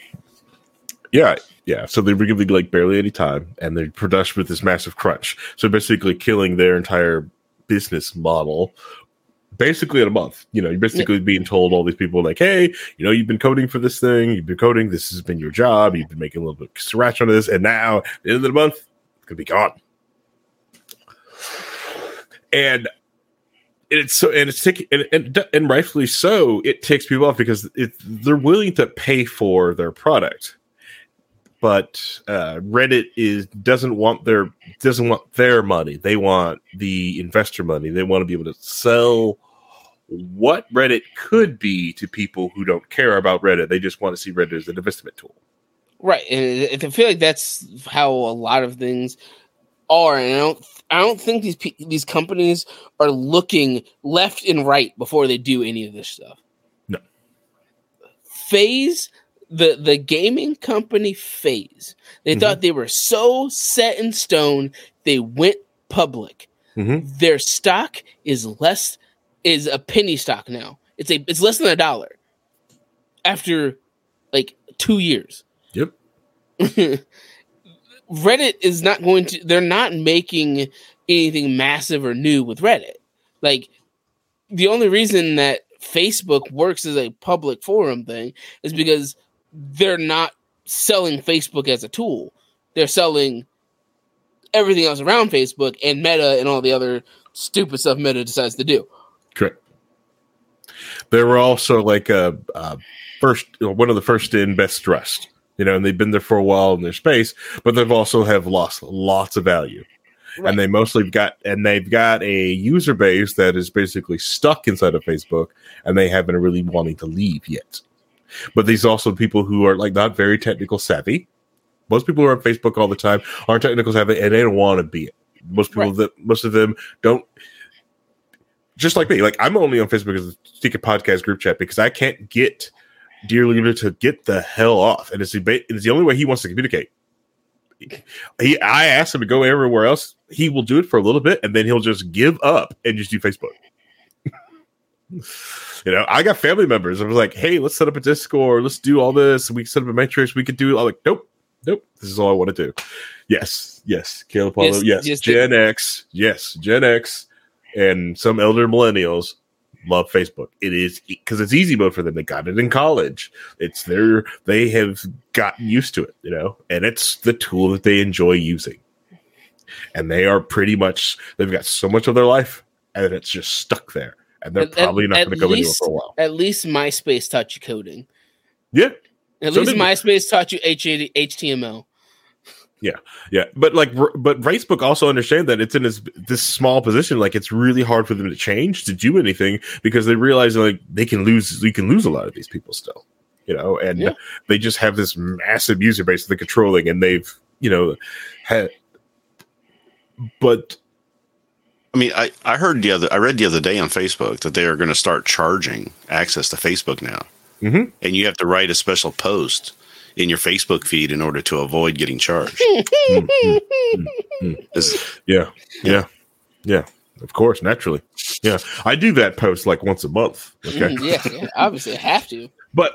yeah, yeah. So they were giving like barely any time, and they're production with this massive crunch. So basically, killing their entire business model. Basically, in a month, you know, you're basically yeah. being told all these people like, hey, you know, you've been coding for this thing, you've been coding, this has been your job, you've been making a little bit of scratch on this, and now at the end of the month, it's gonna be gone. And it's so, and it's taking, and, and, and rightfully so, it takes people off because it, they're willing to pay for their product, but uh, Reddit is doesn't want their doesn't want their money. They want the investor money. They want to be able to sell what Reddit could be to people who don't care about Reddit. They just want to see Reddit as an investment tool, right? And I feel like that's how a lot of things are, and I don't. I don't think these these companies are looking left and right before they do any of this stuff. No. FaZe, the, the gaming company FaZe, they mm-hmm. thought they were so set in stone, they went public. Mm-hmm. Their stock is less is a penny stock now. It's a it's less than a dollar after like two years. Yep. Reddit is not going to, they're not making anything massive or new with Reddit. Like, the only reason that Facebook works as a public forum thing is because they're not selling Facebook as a tool. They're selling everything else around Facebook and Meta and all the other stupid stuff Meta decides to do. Correct. They were also like a, a first, one of the first in, best dressed. You know, and they've been there for a while in their space, but they've also have lost lots of value. Right. And they mostly got, and they've got a user base that is basically stuck inside of Facebook, and they haven't really wanting to leave yet. But these also people who are like not very technical savvy. Most people who are on Facebook all the time aren't technical savvy, and they don't want to be it. Most people right. that most of them don't. Just like me, like I'm only on Facebook as a Stick It Podcast group chat because I can't get Dear Leader to get the hell off, and it's the, it's the only way he wants to communicate. He, I asked him to go everywhere else. He will do it for a little bit, and then he'll just give up and just do Facebook. You know, I got family members. I was like, "Hey, let's set up a Discord. Let's do all this. We can set up a matrix. We could do." I'm like, "Nope, nope. This is all I want to do." Yes, yes, Caleb Paulo. Yes, yes Gen the- X. Yes, Gen X, and some elder millennials love Facebook. It is because it's easy mode for them. They got it in college. It's their, they have gotten used to it, you know, and it's the tool that they enjoy using. And they are pretty much, they've got so much of their life and it's just stuck there. and they're at, probably at, not going to go least, anywhere for a while. At least MySpace taught you coding. Yeah. At so least did, MySpace taught you H T M L. Yeah, yeah, but like, but Facebook also understand that it's in this this small position. Like, it's really hard for them to change to do anything because they realize like they can lose, you can lose a lot of these people still, you know, and yeah. they just have this massive user base that they're controlling, and they've, you know, had. But I mean, I I heard the other, I read the other day on Facebook that they are going to start charging access to Facebook now, mm-hmm. and you have to write a special post in your Facebook feed in order to avoid getting charged. mm-hmm. Mm-hmm. Yeah, yeah, yeah. Of course, naturally. Yeah, I do that post like once a month. Okay. Mm, yeah, yeah, obviously, I have to. But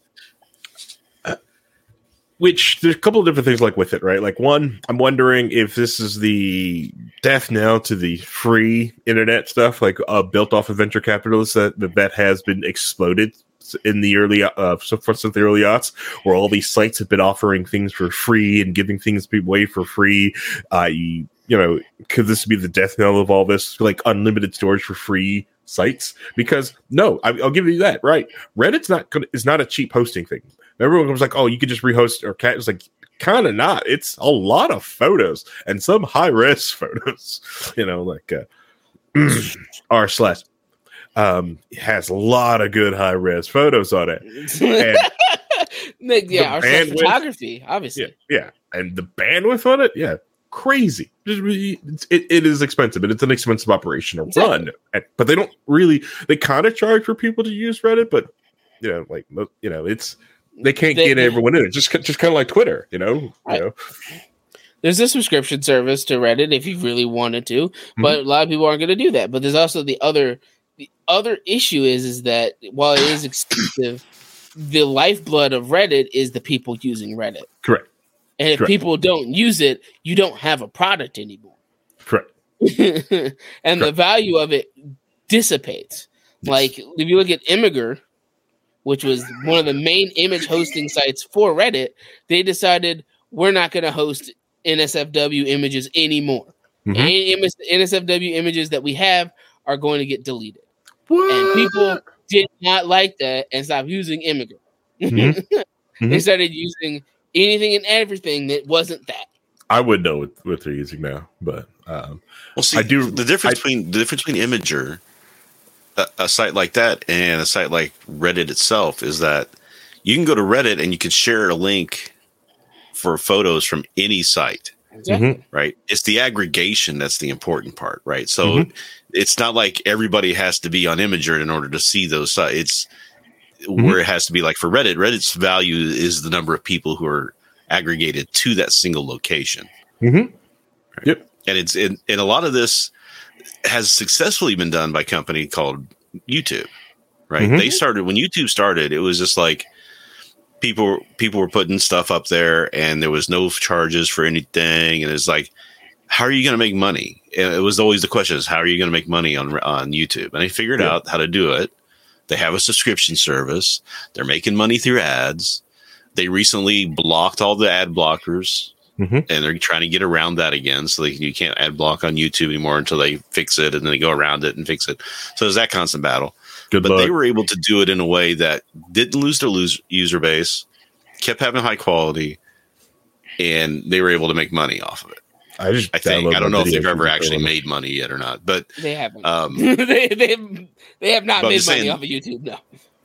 uh, which there's a couple of different things like with it, right? Like one, I'm wondering if this is the death knell to the free internet stuff, like uh, built off of venture capitalists that that has been exploded in the early uh since the early aughts, where all these sites have been offering things for free and giving things away for free. Uh you, you know, could this be the death knell of all this, like unlimited storage for free sites? Because no, I, I'll give you that, right? Reddit's not gonna is not a cheap hosting thing. Everyone was like, oh, you could just rehost, or cat. It's like, kind of not. It's a lot of photos and some high res photos. You know, like uh, r slash. Um, it has a lot of good high res photos on it. And yeah, our photography, obviously. Yeah, yeah, and the bandwidth on it, yeah, crazy. Just really, it, it is expensive, and it's an expensive operation to exactly. run. And, but they don't really. They kind of charge for people to use Reddit, but you know, like you know, it's they can't they, get everyone in it. Just just kind of like Twitter, you know. Right. You know. There's a subscription service to Reddit if you really wanted to, mm-hmm. but a lot of people aren't going to do that. But there's also the other. The other issue is, is that while it is expensive, the lifeblood of Reddit is the people using Reddit. Correct. And if Correct. people don't use it, you don't have a product anymore. Correct. and Correct. the value of it dissipates. Yes. Like if you look at Imgur, which was one of the main image hosting sites for Reddit, they decided we're not going to host N S F W images anymore. Mm-hmm. Any N S F W images that we have are going to get deleted. What? And people did not like that and stopped using Imgur. Mm-hmm. Mm-hmm. They started using anything and everything that wasn't that. I would know what, what they're using now, but um, well, see, I do. The difference I, between the difference between Imgur, a, a site like that, and a site like Reddit itself is that you can go to Reddit and you can share a link for photos from any site. Exactly. Right. It's the aggregation that's the important part. Right. So mm-hmm. it's not like everybody has to be on Imgur in order to see those sites. It's mm-hmm. where it has to be like for Reddit. Reddit's value is the number of people who are aggregated to that single location. Mm-hmm. Right? Yep. And it's in, and a lot of this has successfully been done by a company called YouTube. Right. Mm-hmm. They started when YouTube started. It was just like. People people were putting stuff up there and there was no charges for anything. And it's like, how are you going to make money? And it was always the question is, how are you going to make money on on YouTube? And they figured yeah. out how to do it. They have a subscription service. They're making money through ads. They recently blocked all the ad blockers mm-hmm. and they're trying to get around that again. So they, you can't ad block on YouTube anymore until they fix it and then they go around it and fix it. So there's that constant battle. Good but luck. They were able to do it in a way that didn't lose their lose user base, kept having high quality, and they were able to make money off of it. I just I think I don't know if they've ever actually made money yet or not, but they haven't. Um, they they they have not made money saying, off of YouTube. No.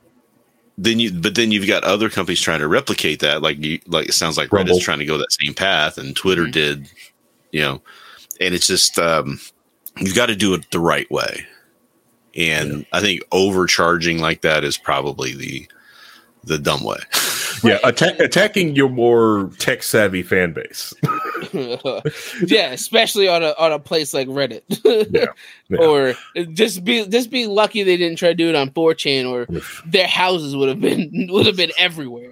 Then you, but then you've got other companies trying to replicate that. Like you, like it sounds like Rumble. Reddit's trying to go that same path, and Twitter mm-hmm. did, you know, and it's just um, you've got to do it the right way. And yeah. I think overcharging like that is probably the the dumb way. Yeah, atta- attacking your more tech savvy fan base. Yeah, especially on a on a place like Reddit. yeah. yeah. Or just be just be lucky they didn't try to do it on four chan, or their houses would have been would have been everywhere.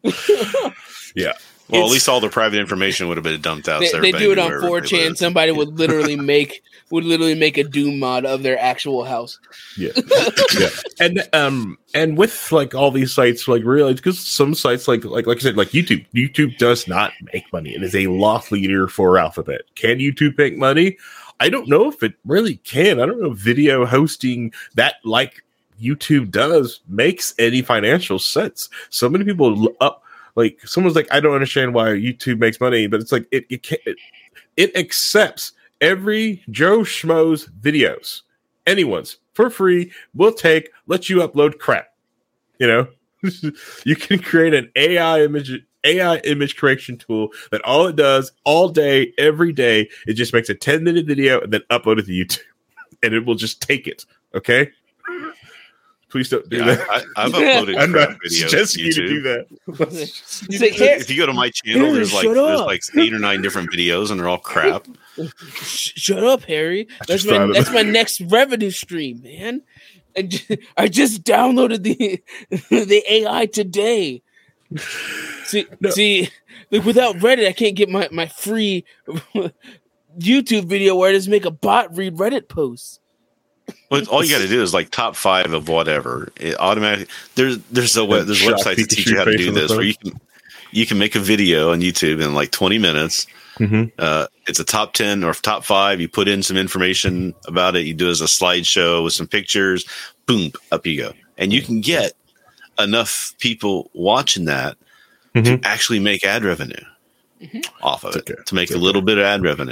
Yeah. Well, it's, at least all the private information would have been dumped out. They, so they do it on four chan. Somebody would literally make would literally make a Doom mod of their actual house. Yeah, yeah, and um, and with like all these sites, like really, because some sites, like like like I said, like YouTube, YouTube does not make money. It is a loss leader for Alphabet. Can YouTube make money? I don't know if it really can. I don't know if video hosting that like YouTube does makes any financial sense. So many people up like someone's like, I don't understand why YouTube makes money, but it's like it it can't, it, it accepts every Joe Schmo's videos, anyone's for free. We'll take, let you upload crap. You know, you can create an A I image A I image creation tool that all it does all day, every day, it just makes a ten minute video and then upload it to YouTube, and it will just take it. Okay. Please don't do yeah, that. I, I've uploaded I'm crap not videos suggesting to you to YouTube. do that. If you go to my channel, Harry, there's like shut there's up. like eight or nine different videos, and they're all crap. Sh- Shut up, Harry. That's just my thought of that's it. my next revenue stream, man. I just, I just downloaded the the A I today. See, No. see, like without Reddit, I can't get my, my free YouTube video where I just make a bot read Reddit posts. But all you got to do is like top five of whatever. It automatically there's there's a web, there's Shock websites that Pikachu teach you how to face do on the this where phone. you can you can make a video on YouTube in like twenty minutes. Mm-hmm. Uh, it's a top ten or top five. You put in some information about it. You do it as a slideshow with some pictures. Boom, up you go, and you can get enough people watching that Mm-hmm. to actually make ad revenue off of It's it okay. to make It's a little bit of ad revenue.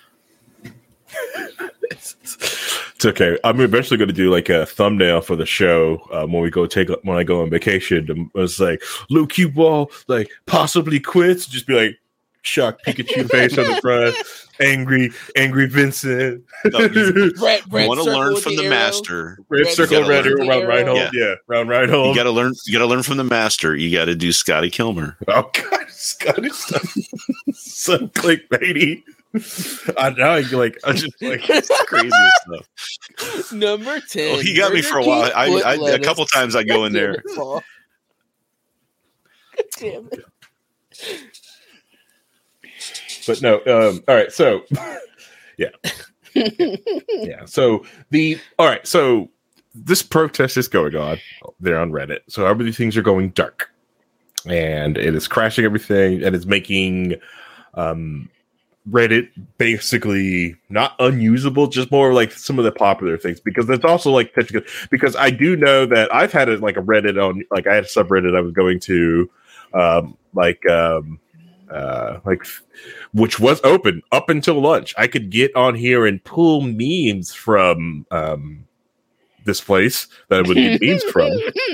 It's okay. I'm eventually going to do like a thumbnail for the show um, when we go take when I go on vacation. It's like Luke Q-Ball like possibly quits. Just be like shock Pikachu face on the front, angry, angry Vincent. No, you- Red, You want to learn from the, arrow. master. Red Red circle, circle, red red around arrow. Reinhold. Yeah. Yeah, round You Reinhold. got to learn. You got to learn from the master. You got to do Scotty Kilmer. Oh God, Scotty, so, so clickbaity. I know, I like I just like It's the craziest stuff. Number ten. Well, he got me Burger for a while. King I, foot I, a lettuce. couple times I go in Damn there. it, Paul. Damn it. But no, um, all right, so yeah. Yeah. So the all right, so this protest is going on there on Reddit. So everything's are going dark. And it is crashing everything and it's making um Reddit basically not unusable, just more like some of the popular things, because there's also like because I do know that I've had a, like a Reddit on like I had a subreddit I was going to um like um uh like which was open up until lunch. I could get on here and pull memes from um this place that I would get memes from.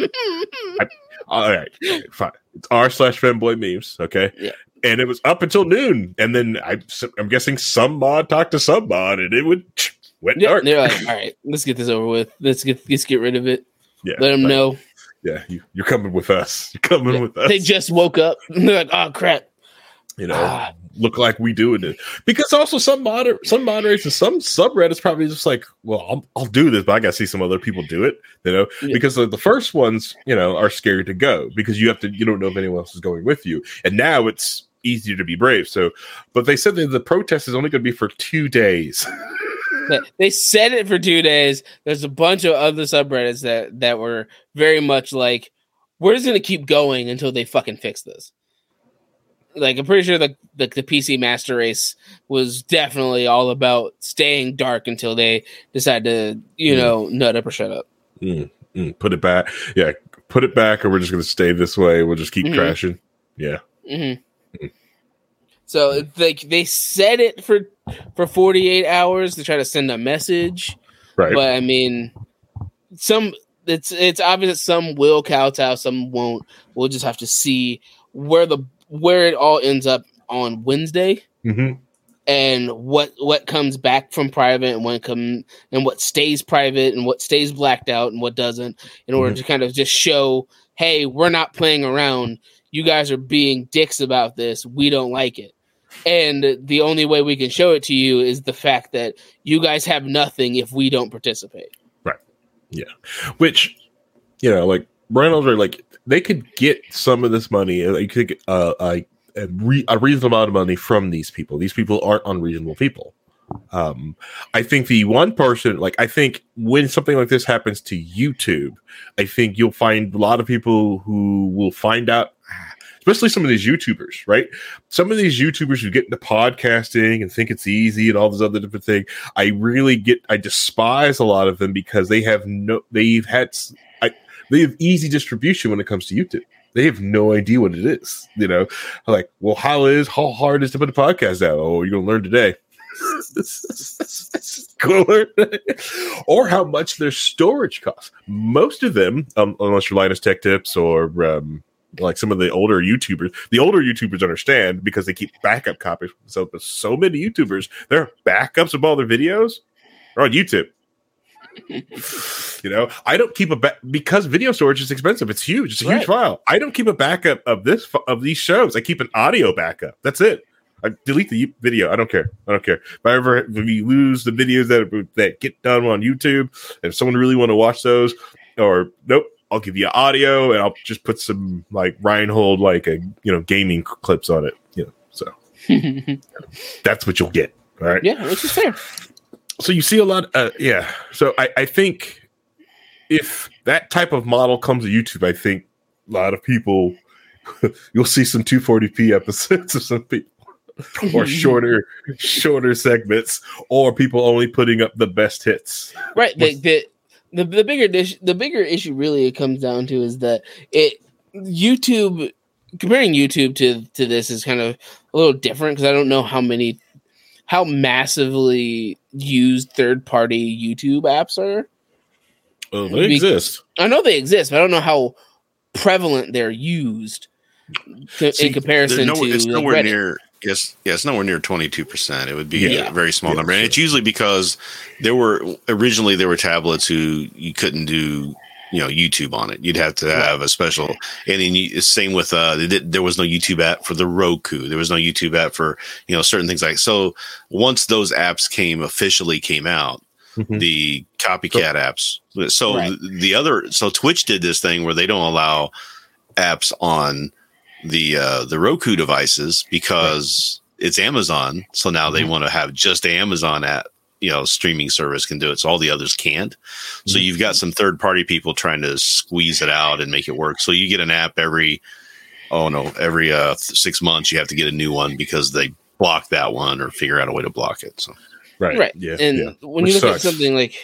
I, all right, fine. It's r slash fanboy memes, okay? Yeah. And it was up until noon, and then I, I'm guessing some mod talked to some mod, and it would went Yeah, dark. they're like, all right, let's get this over with. Let's get let's get rid of it. Yeah, Let them right. know. Yeah, you, you're coming with us. You're coming Yeah, with us. They just woke up. They're like, oh crap. you know, Ah. look like we doing it. Because also some moder some moderators and some subreddits probably just like, well, I'll, I'll do this, but I got to see some other people do it, you know, Yeah. because the, the first ones, you know, are scary to go because you have to, you don't know if anyone else is going with you. And now it's easier to be brave. So, but they said that the protest is only going to be for two days. They- They said it for two days. There's a bunch of other subreddits that, that were very much like, we're just going to keep going until they fucking fix this. Like, I'm pretty sure the, the, the P C Master Race was definitely all about staying dark until they decide to, you Mm. know, nut up or shut up. Mm, mm, put it back. Yeah. Put it back or we're just going to stay this way. We'll just keep Mhm. crashing. Yeah. Mm-hmm. So it's like they said it for for forty-eight hours to try to send a message, Right. but I mean, some it's it's obvious that some will kowtow, some won't. We'll just have to see where the where it all ends up on Wednesday, hmm and what what comes back from private and what come and what stays private and what stays blacked out and what doesn't, in order Mhm. to kind of just show, hey, we're not playing around. You guys are being dicks about this. We don't like it. And the only way we can show it to you is the fact that you guys have nothing if we don't participate. Which, you know, like Reynolds are like they could get some of this money, uh, you could get uh, a a, re- a reasonable amount of money from these people. These people aren't unreasonable people. Um, I think the one person, like I think when something like this happens to YouTube, I think you'll find a lot of people who will find out, especially some of these YouTubers, right? Some of these YouTubers who get into podcasting and think it's easy and all this other different thing. I really get, I despise a lot of them because they have no, they've had, I, they have easy distribution when it comes to YouTube. They have no idea what it is, you know. Like, well, how is how hard is to put a podcast out? Oh, you're gonna learn today. Cooler. Or how much their storage costs. Most of them, um, unless you're Linus Tech Tips or um, like some of the older YouTubers, the older YouTubers understand because they keep backup copies. So, so many YouTubers, their backups of all their videos are on YouTube. You know, I don't keep a back because video storage is expensive. It's huge. It's a right. huge file. I don't keep a backup of this of these shows. I keep an audio backup. That's it. I delete the video. I don't care. I don't care. If I ever if you lose the videos that that get done on YouTube, and if someone really want to watch those, or nope, I'll give you audio and I'll just put some like Reinhold like a you know gaming clips on it. You know, so that's what you'll get. All right. Yeah, which is fair. So you see a lot, uh, yeah. So I, I think if that type of model comes to YouTube, I think a lot of people, you'll see some two forty p episodes of some people, or shorter, shorter segments, or people only putting up the best hits. Right. The the the, the bigger dish, the bigger issue really it comes down to is that it YouTube comparing YouTube to to this is kind of a little different because I don't know how many. How massively used third-party YouTube apps are. Oh, they Be- exist. I know they exist, but I don't know how prevalent they're used to, See, in comparison no, to it's nowhere Reddit. near. Yes, yeah, it's nowhere near twenty-two percent. It would be yeah. a very small yeah, number, and sure. it's usually because there were originally there were tablets who you couldn't do. You know, YouTube on it. You'd have to have a special, and then you, same with uh, they did, there was no YouTube app for the Roku. There was no YouTube app for you know certain things like. So once those apps came officially came out, mm-hmm. the copycat so, apps. So right. the, the other, so Twitch did this thing where they don't allow apps on the uh, the Roku devices because right. it's Amazon. So now mm-hmm. they want to have just the Amazon app. You know, streaming service can do it, so all the others can't. So you've got some third party people trying to squeeze it out and make it work. So you get an app every, oh no, every uh, six months you have to get a new one because they block that one or figure out a way to block it. So right, right, yeah. And yeah. when Which you look sucks. at something like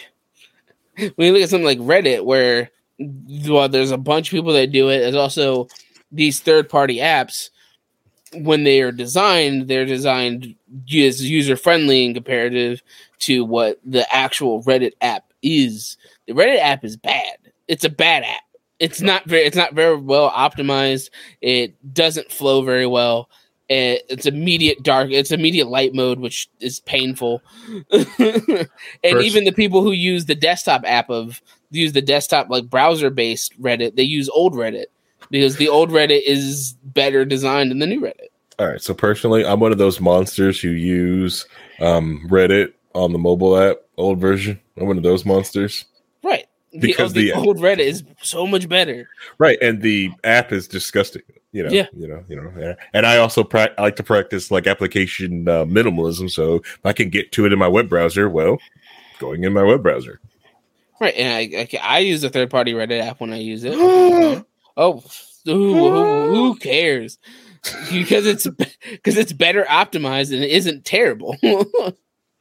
when you look at something like Reddit, where well, there's a bunch of people that do it. There's also these third party apps. When they are designed, they're designed as user friendly and comparative to what the actual Reddit app is. The Reddit app is bad. It's a bad app. It's not very. It's not very well optimized. It doesn't flow very well. It, it's immediate dark. It's immediate light mode, which is painful. And First. even the people who use the desktop app of use the desktop like browser based Reddit, they use old Reddit. Because the old Reddit is better designed than the new Reddit. All right. So personally, I'm one of those monsters who use um, Reddit on the mobile app, old version. I'm one of those monsters. Right. Because the, the, the old Reddit is so much better. Right. And the app is disgusting. You know, yeah. you know, you know, and I also pra- I like to practice like application uh, minimalism. So if I can get to it in my web browser, well, going in my web browser. Right. And I, I, I use a third party Reddit app when I use it. Oh, who, who, who cares? Because it's because it's better optimized and it isn't terrible. the,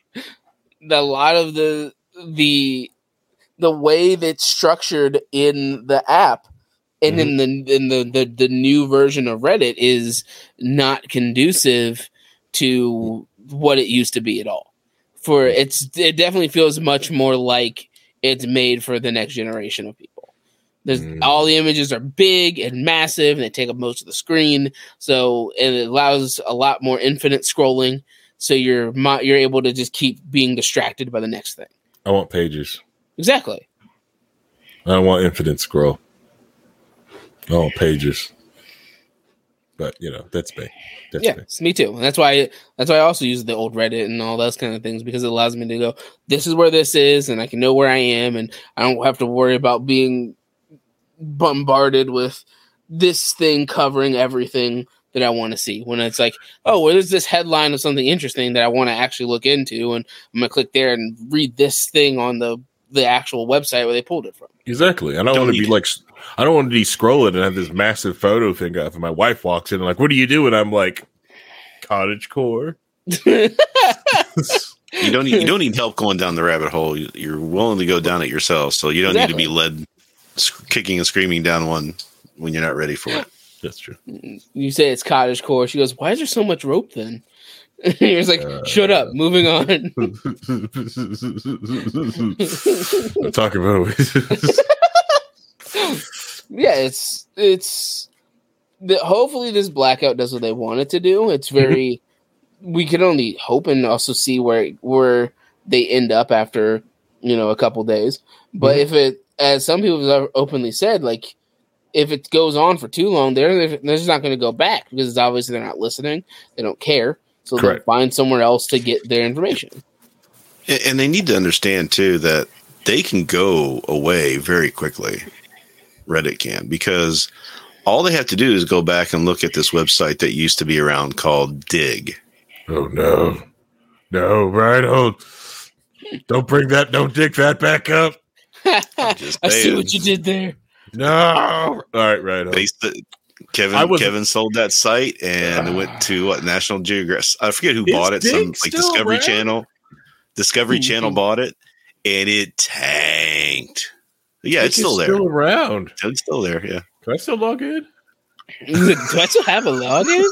a lot of the the the way that's structured in the app and mm-hmm. in the in the, the the new version of Reddit is not conducive to what it used to be at all. For it's it definitely feels much more like it's made for the next generation of people. There's mm. all the images are big and massive, and they take up most of the screen. So and it allows a lot more infinite scrolling. So you're you're able to just keep being distracted by the next thing. I want pages. Exactly. I don't want infinite scroll. I want pages. But you know that's me. That's yeah, me. It's me too. And that's why that's why I also use the old Reddit and all those kind of things because it allows me to go. This is where this is, and I can know where I am, and I don't have to worry about being bombarded with this thing covering everything that I want to see. When it's like, oh, well, there's this headline of something interesting that I want to actually look into, and I'm gonna click there and read this thing on the the actual website where they pulled it from. Exactly. I don't, don't want to be like I don't want to be scrolling and have this massive photo thing up, and my wife walks in and like, "What do you do?" And I'm like, "Cottage core." You don't need you don't need help going down the rabbit hole. You're willing to go down it yourself, so you don't exactly. need to be led kicking and screaming down one when you're not ready for it. That's true. You say it's cottage core. She goes, "Why is there so much rope then?" You're just like, uh, "Shut up." Moving on. Talk about it. Yeah, it's it's. The, hopefully, this blackout does what they want it to do. It's very. We can only hope and also see where where they end up after, you know, a couple days. But mm-hmm. if it, as some people have openly said, like if it goes on for too long, they're they're just not going to go back because it's obviously they're not listening. They don't care, so they'll find somewhere else to get their information. And they need to understand too that they can go away very quickly. Reddit can, because all they have to do is go back and look at this website that used to be around called Dig. Oh no, no, Rhino! Don't bring that, don't dig that back up. I see what you did there. No, all right, Rhino. They, Kevin, was, Kevin sold that site and uh, went to what National Geographic. I forget who bought it. Some like Discovery around? Channel. Discovery mm-hmm. Channel bought it, and it tanked. Yeah, it's still there. Still around. It's still there. Yeah. Can I still log in? Do I still have a login?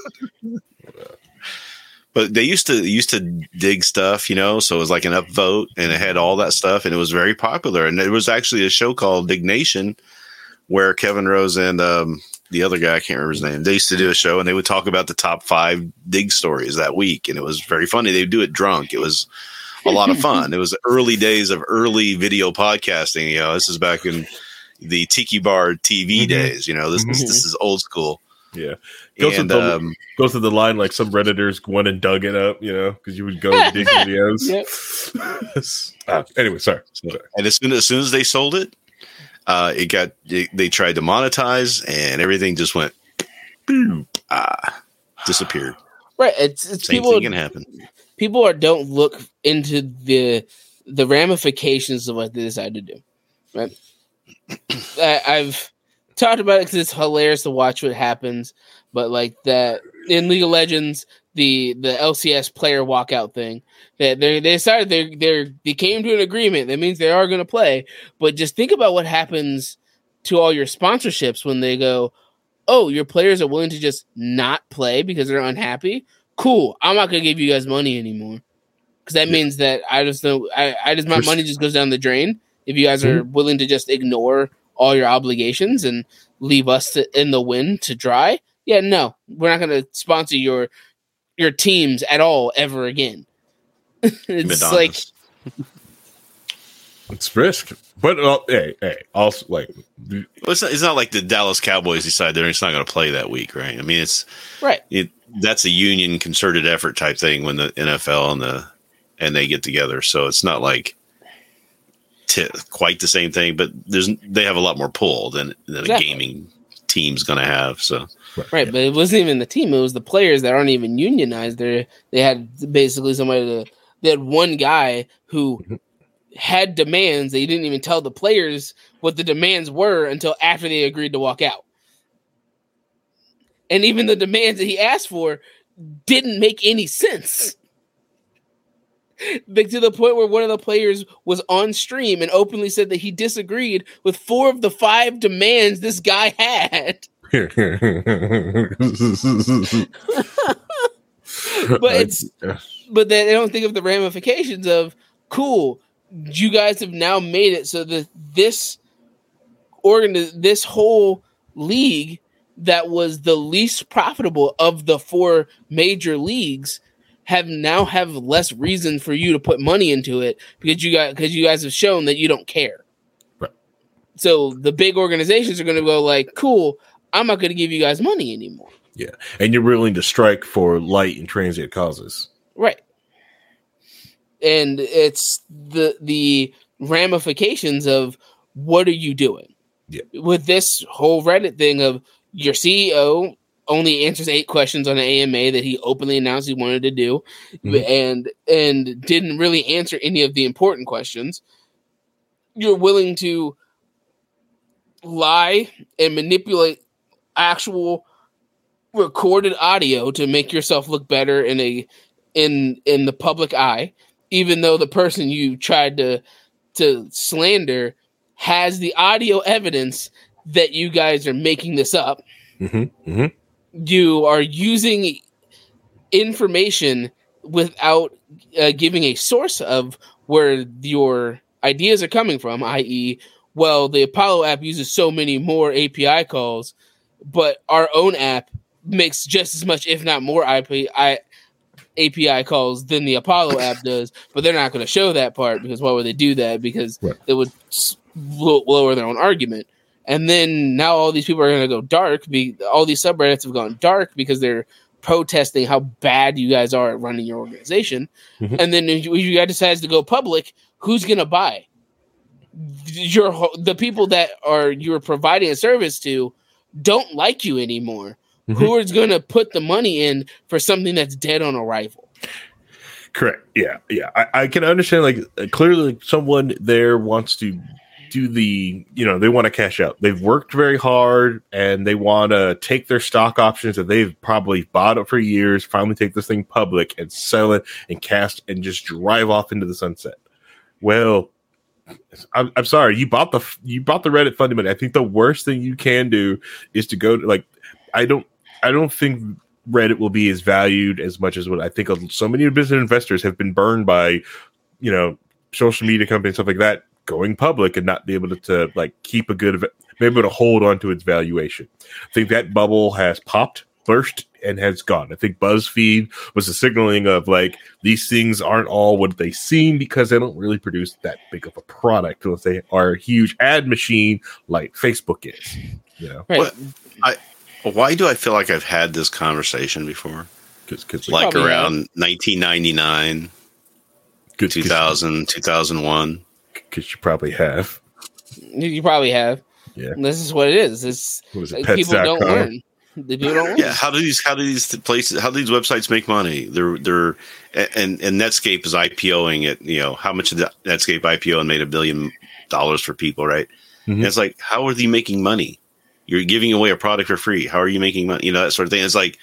But they used to used to dig stuff, you know, so it was like an upvote and it had all that stuff and it was very popular. And there was actually a show called Dig Nation where Kevin Rose and um, the other guy, I can't remember his name, they used to do a show and they would talk about the top five dig stories that week. And it was very funny. They would do it drunk. It was a lot of fun. It was the early days of early video podcasting. You know, this is back in the Tiki Bar T V mm-hmm. days. You know, this, mm-hmm. this this is old school. Yeah, goes and, to the um, goes to the line like some Redditors went and dug it up, you know, because you would go dig videos. ah, anyway, sorry. sorry. And as soon as soon as they sold it, uh, it got it, they tried to monetize, and everything just went boom, ah, disappeared. Right, it's, it's same people thing can happen. People are don't look into the the ramifications of what they decide to do. Right, I, I've. talked about it because it's hilarious to watch what happens, but like that in League of Legends, the the L C S player walkout thing, that they they decided they they they came to an agreement. That means they are going to play, but just think about what happens to all your sponsorships when they go, oh, your players are willing to just not play because they're unhappy. Cool, I'm not going to give you guys money anymore because that yeah. means that I just know I, I just my money just goes down the drain if you guys are mm-hmm. willing to just ignore all your obligations and leave us to, in the wind to dry. Yeah, no, we're not going to sponsor your your teams at all ever again. It's Madonna's. like it's risk, but uh, hey, hey, also like well, it's not. It's not like the Dallas Cowboys decide they're just not going to play that week, right? I mean, it's right. It that's a union concerted effort type thing when the N F L and the and they get together, so it's not like. T- quite the same thing, but there's they have a lot more pull than, than exactly. a gaming team's going to have. So right, but it wasn't even the team; it was the players that aren't even unionized. They they had basically somebody. To, they had one guy who had demands. They didn't even tell the players what the demands were until after they agreed to walk out. And even the demands that he asked for didn't make any sense. Like to the point where one of the players was on stream and openly said that he disagreed with four of the five demands this guy had. But it's but they don't think of the ramifications of cool. You guys have now made it so that this organ, this whole league that was the least profitable of the four major leagues. Have now have less reason for you to put money into it because you got because you guys have shown that you don't care. Right. So the big organizations are going to go like, "Cool, I'm not going to give you guys money anymore." Yeah, and you're willing to strike for light and transient causes, right? And it's the the ramifications of what are you doing? Yeah, with this whole Reddit thing of your C E O. Only answers eight questions on an A M A that he openly announced he wanted to do, mm-hmm. and and didn't really answer any of the important questions. You're willing to lie and manipulate actual recorded audio to make yourself look better in a in in the public eye, even though the person you tried to to slander has the audio evidence that you guys are making this up. Mm-hmm. Mm-hmm. You are using information without uh, giving a source of where your ideas are coming from, that is, well, the Apollo app uses so many more A P I calls, but our own app makes just as much, if not more, I P I, A P I calls than the Apollo app does. But they're not going to show that part because why would they do that? Because right. it would l- lower their own argument. And then now all these people are going to go dark. Be, all these subreddits have gone dark because they're protesting how bad you guys are at running your organization. Mm-hmm. And then if you guys decides to go public, who's going to buy? Your the people that are you're providing a service to don't like you anymore. Mm-hmm. Who is going to put the money in for something that's dead on arrival? Correct. Yeah, yeah. I, I can understand. Like uh, clearly, someone there wants to do the. You know, they want to cash out. They've worked very hard, and they want to take their stock options that they've probably bought up for years. Finally, take this thing public and sell it and cast and just drive off into the sunset. Well. I'm, I'm sorry. You bought the you bought the Reddit fundament. I think the worst thing you can do is to go to like. I don't. I don't think Reddit will be as valued as much as what I think so many business investors have been burned by, you know, social media companies stuff like that going public and not be able to, to like keep a good, be able to hold on to its valuation. I think that bubble has popped, burst, and has gone. I think BuzzFeed was a signaling of like these things aren't all what they seem because they don't really produce that big of a product unless they are a huge ad machine like Facebook is. You know, right. What, I why do I feel like I've had this conversation before? Cause, cause like around have. nineteen ninety-nine, cause, two thousand, cause, two thousand one. Because you probably have. You probably have. Yeah, this is what it is. It's it, like people don't learn. The people don't yeah, how do these how do these places how do these websites make money? They're they're and and Netscape is IPOing it. You know how much did Netscape I P O and made a billion dollars for people, right? Mm-hmm. And it's like, how are they making money? You're giving away a product for free. How are you making money? You know, that sort of thing. It's like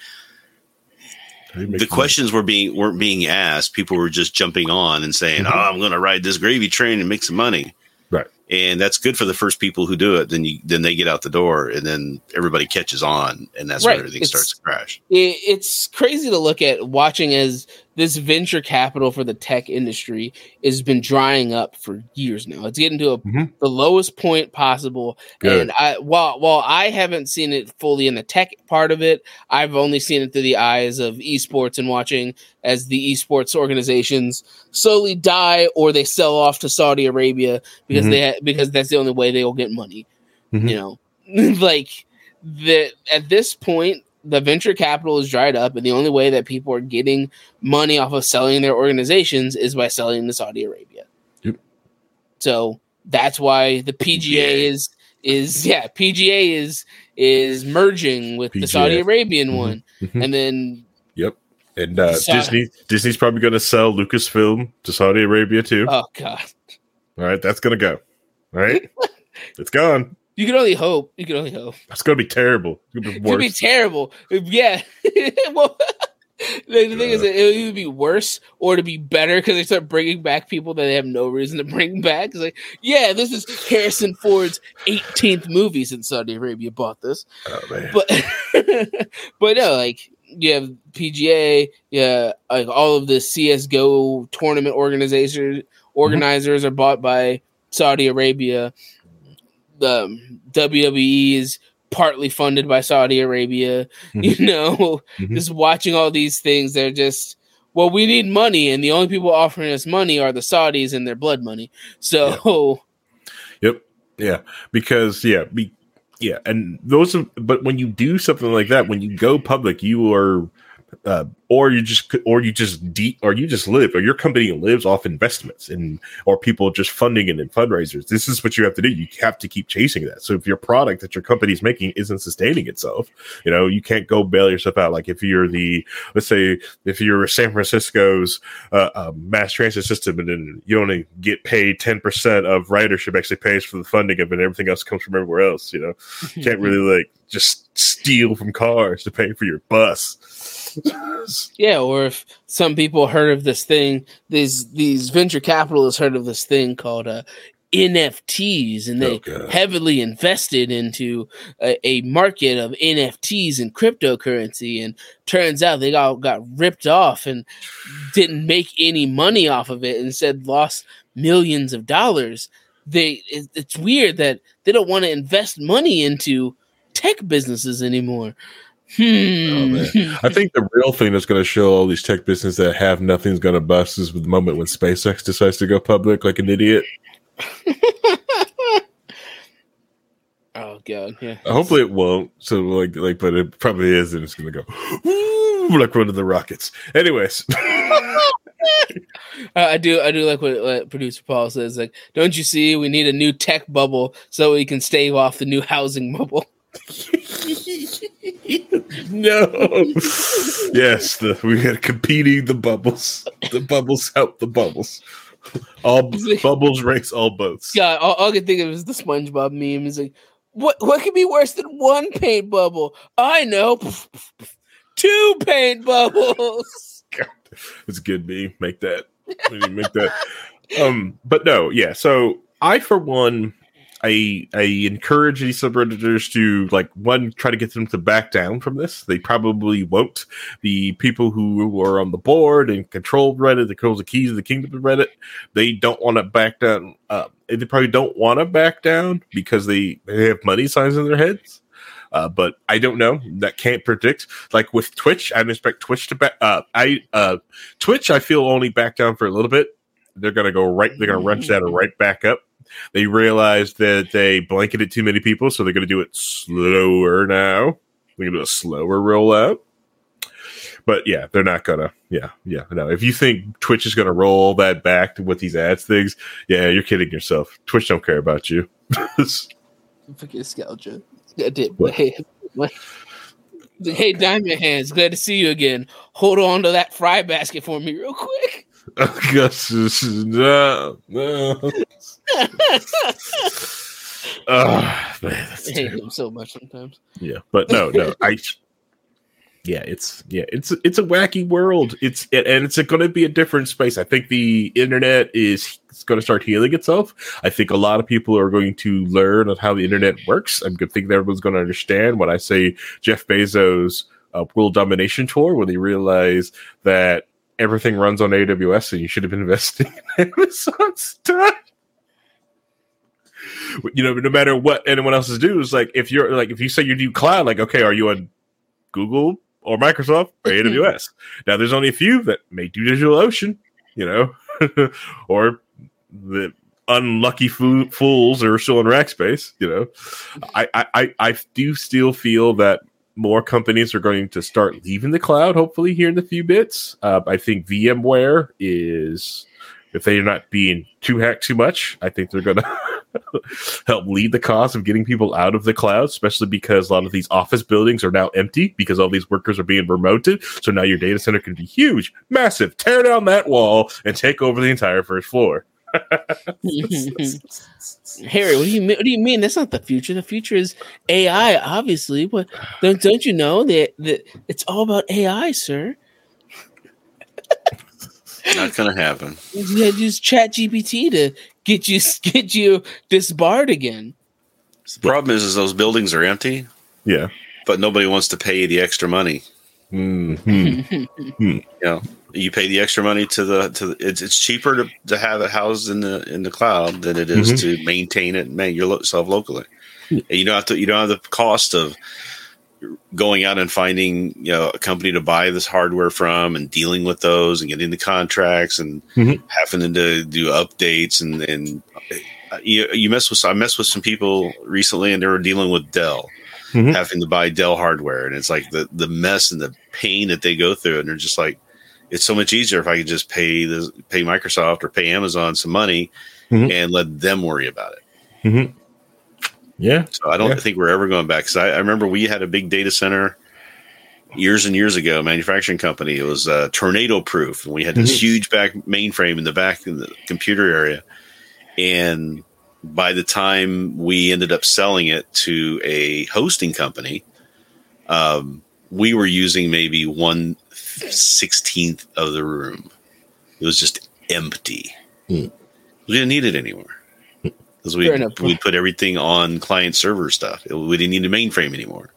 the questions were being weren't being asked. People were just jumping on and saying, mm-hmm. "Oh, I'm going to ride this gravy train and make some money." Right. And that's good for the first people who do it. Then you, then they get out the door, and then everybody catches on, and that's right. when everything it's, starts to crash. It, it's crazy to look at watching as this venture capital for the tech industry has been drying up for years now. It's getting to a, mm-hmm. the lowest point possible. Good. And I, while while I haven't seen it fully in the tech part of it, I've only seen it through the eyes of esports and watching as the esports organizations slowly die or they sell off to Saudi Arabia because mm-hmm. they ha- because that's the only way they will get money. Mm-hmm. You know, like that at this point, the venture capital is dried up, and the only way that people are getting money off of selling their organizations is by selling to Saudi Arabia. Yep. So that's why the P G A is is yeah P G A is is merging with P G A. The Saudi Arabian mm-hmm. one, mm-hmm. and then yep. And uh, Sa- Disney Disney's probably going to sell Lucasfilm to Saudi Arabia too. Oh God! All right, that's going to go. All right, it's gone. You can only hope. You can only hope. That's going to be terrible. It's going to be, be terrible. Yeah. Well, the, the thing uh, is, that it would either be worse or to be better because they start bringing back people that they have no reason to bring back. It's like, yeah, this is Harrison Ford's eighteenth movie since Saudi Arabia bought this. Oh, man. But, but no, like, you have P G A, yeah, like all of the C S G O tournament organizers, organizers mm-hmm. are bought by Saudi Arabia. The W W E is partly funded by Saudi Arabia. Mm-hmm. You know, mm-hmm. just watching all these things, they're just, well, we need money, and the only people offering us money are the Saudis and their blood money. So, yeah. Yep, yeah, because yeah, be, yeah, and those. Are, but when you do something like that, when you go public, you are uh, or you just or you just de- or you just live or your company lives off investments and or people just funding it in fundraisers. This is what you have to do. You have to keep chasing that. So if your product that your company's making isn't sustaining itself, you know, you can't go bail yourself out. Like if you're the, let's say if you're San Francisco's uh, uh, mass transit system and then you only get paid ten percent of ridership actually pays for the funding of it and everything else comes from everywhere else, you know, you can't really like just steal from cars to pay for your bus. Yeah, or if some people heard of this thing, these these venture capitalists heard of this thing called uh, N F Ts, and they oh, heavily invested into a, a market of N F Ts and cryptocurrency, and turns out they all got ripped off and didn't make any money off of it, and instead lost millions of dollars. They it, it's weird that they don't want to invest money into tech businesses anymore. Hmm. Oh, man. I think the real thing that's going to show all these tech businesses that have nothing's going to bust is the moment when SpaceX decides to go public like an idiot. Oh god, yeah. Hopefully it won't. So like, like, but it probably is, and it's going to go woo, like one of the rockets. Anyways, uh, I do, I do like what, what producer Paul says. Like, don't you see? We need a new tech bubble so we can stave off the new housing bubble. No. Yes, the, we got competing the bubbles. The bubbles help the bubbles. All like, bubbles race all boats. God, all, all I can think of is the SpongeBob meme. Is like, what? What could be worse than one paint bubble? I know, two paint bubbles. God, it's a good meme. Make that. Make that. Um, but no, yeah. So I, for one. I I encourage these subredditors to, like, one, try to get them to back down from this. They probably won't. The people who are on the board and control Reddit, that controls the keys of the kingdom of Reddit, they don't want to back down. Uh, they probably don't want to back down because they, they have money signs in their heads. Uh, but I don't know. That can't predict. Like with Twitch, I expect Twitch to back. Uh, I uh, Twitch, I feel only back down for a little bit. They're gonna go right. They're gonna wrench that right back up. They realized that they blanketed too many people, so they're going to do it slower now. They're going to do a slower rollout. But yeah, they're not going to. Yeah, yeah. No, if you think Twitch is going to roll that back to with these ads things, yeah, you're kidding yourself. Twitch don't care about you. Fucking nostalgia. I did. Hey, hey, Diamond Hands, glad to see you again. Hold on to that fry basket for me real quick. no, no. Oh, man, that's I hate him so much sometimes. Yeah, but no, no, I. Yeah, it's yeah, it's it's a wacky world. It's and it's going to be a different space. I think the internet is going to start healing itself. I think a lot of people are going to learn of how the internet works. I'm going to think that everyone's going to understand when I say Jeff Bezos' uh, world domination tour, when they realize that everything runs on A W S and you should have been investing in Amazon stock. You know, no matter what anyone else is doing, it's like if you're like if you say you do cloud, like, okay, are you on Google or Microsoft or A W S? Now there's only a few that may do DigitalOcean, you know, or the unlucky fo- fools are still in Rackspace, you know. I, I, I do still feel that more companies are going to start leaving the cloud, hopefully, here in a few bits. Uh, I think VMware is, if they're not being too hacked too much, I think they're going to help lead the cause of getting people out of the cloud, especially because a lot of these office buildings are now empty because all these workers are being remoted. So now your data center can be huge, massive, tear down that wall and take over the entire first floor. Harry, what do you mean? What do you mean? That's not the future. The future is A I, obviously. But don't, don't you know that, that it's all about A I, sir? Not gonna happen. You had to use Chat G P T to get you get you disbarred again. The problem is, is those buildings are empty. Yeah, but nobody wants to pay the extra money. Mm-hmm. You know, you pay the extra money to the to the, it's it's cheaper to, to have it housed in the in the cloud than it is mm-hmm. to maintain it and man yourself locally. And you don't have to you don't have the cost of going out and finding, you know, a company to buy this hardware from and dealing with those and getting the contracts and mm-hmm. having to do updates and and you, you mess with I messed with some people recently and they were dealing with Dell. mm-hmm. having to buy Dell hardware, and it's like the the mess and the pain that they go through, and they're just like, it's so much easier if I could just pay the pay Microsoft or pay Amazon some money mm-hmm. and let them worry about it. Mm-hmm. Yeah. So I don't yeah. think we're ever going back. Because I, I remember we had a big data center years and years ago, a manufacturing company. It was uh, tornado proof. And we had this mm-hmm. huge back mainframe in the back in the computer area. And by the time we ended up selling it to a hosting company, um, we were using maybe one sixteenth of the room. It was just empty. Mm. We didn't need it anymore. Because we we put everything on client server stuff. We didn't need a mainframe anymore.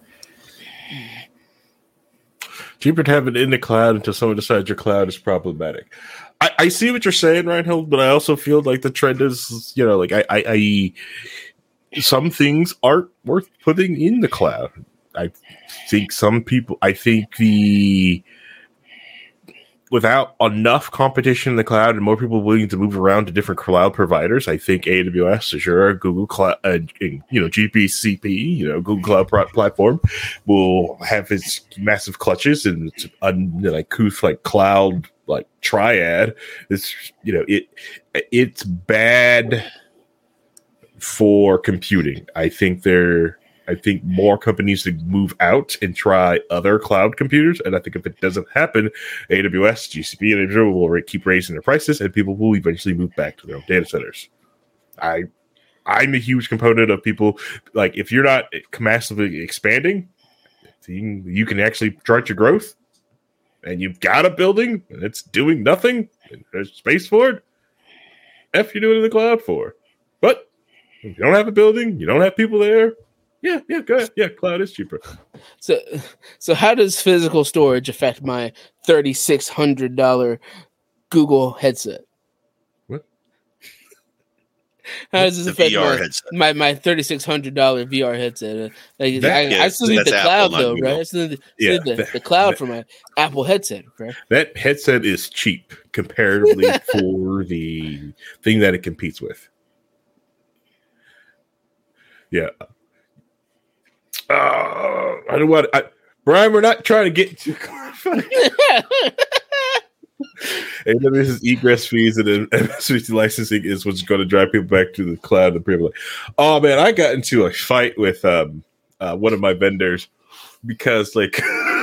Cheaper to have it in the cloud until someone decides your cloud is problematic. I, I see what you're saying, Reinhold, but I also feel like the trend is, you know, like I, I, I some things aren't worth putting in the cloud. I think some people, I think the without enough competition in the cloud and more people willing to move around to different cloud providers, I think A W S, Azure, Google Cloud, uh, you know, G C P, you know, Google Cloud Pro- Platform will have its massive clutches and its un, you know, like couth, like cloud, like triad. It's, you know, it it's bad for computing. I think they're. I think more companies should move out and try other cloud computers. And I think if it doesn't happen, A W S, G C P, and Azure will keep raising their prices, and people will eventually move back to their own data centers. I, I'm a huge component of people, like, if you're not massively expanding, you, you can actually chart your growth, and you've got a building, and it's doing nothing, and there's space for it, F you're doing it in the cloud for. But if you don't have a building, you don't have people there, Yeah, yeah, go ahead. Yeah, cloud is cheaper. So, so how does physical storage affect my thirty-six hundred dollars Google headset? What? How does this the affect V R my, headset. my my thirty-six hundred dollars V R headset? Like, That- I, yeah, I still need the that's cloud Apple, not though, Google. right? I still need the, Yeah, still need the, that- the cloud that- for my Apple headset, right? That headset is cheap comparatively for the thing that it competes with. Yeah. Uh, I don't want I, Brian, we're not trying to get too clarified. A W S's egress fees and then M S V C licensing is what's going to drive people back to the cloud. And people like, oh man, I got into a fight with um, uh, one of my vendors because like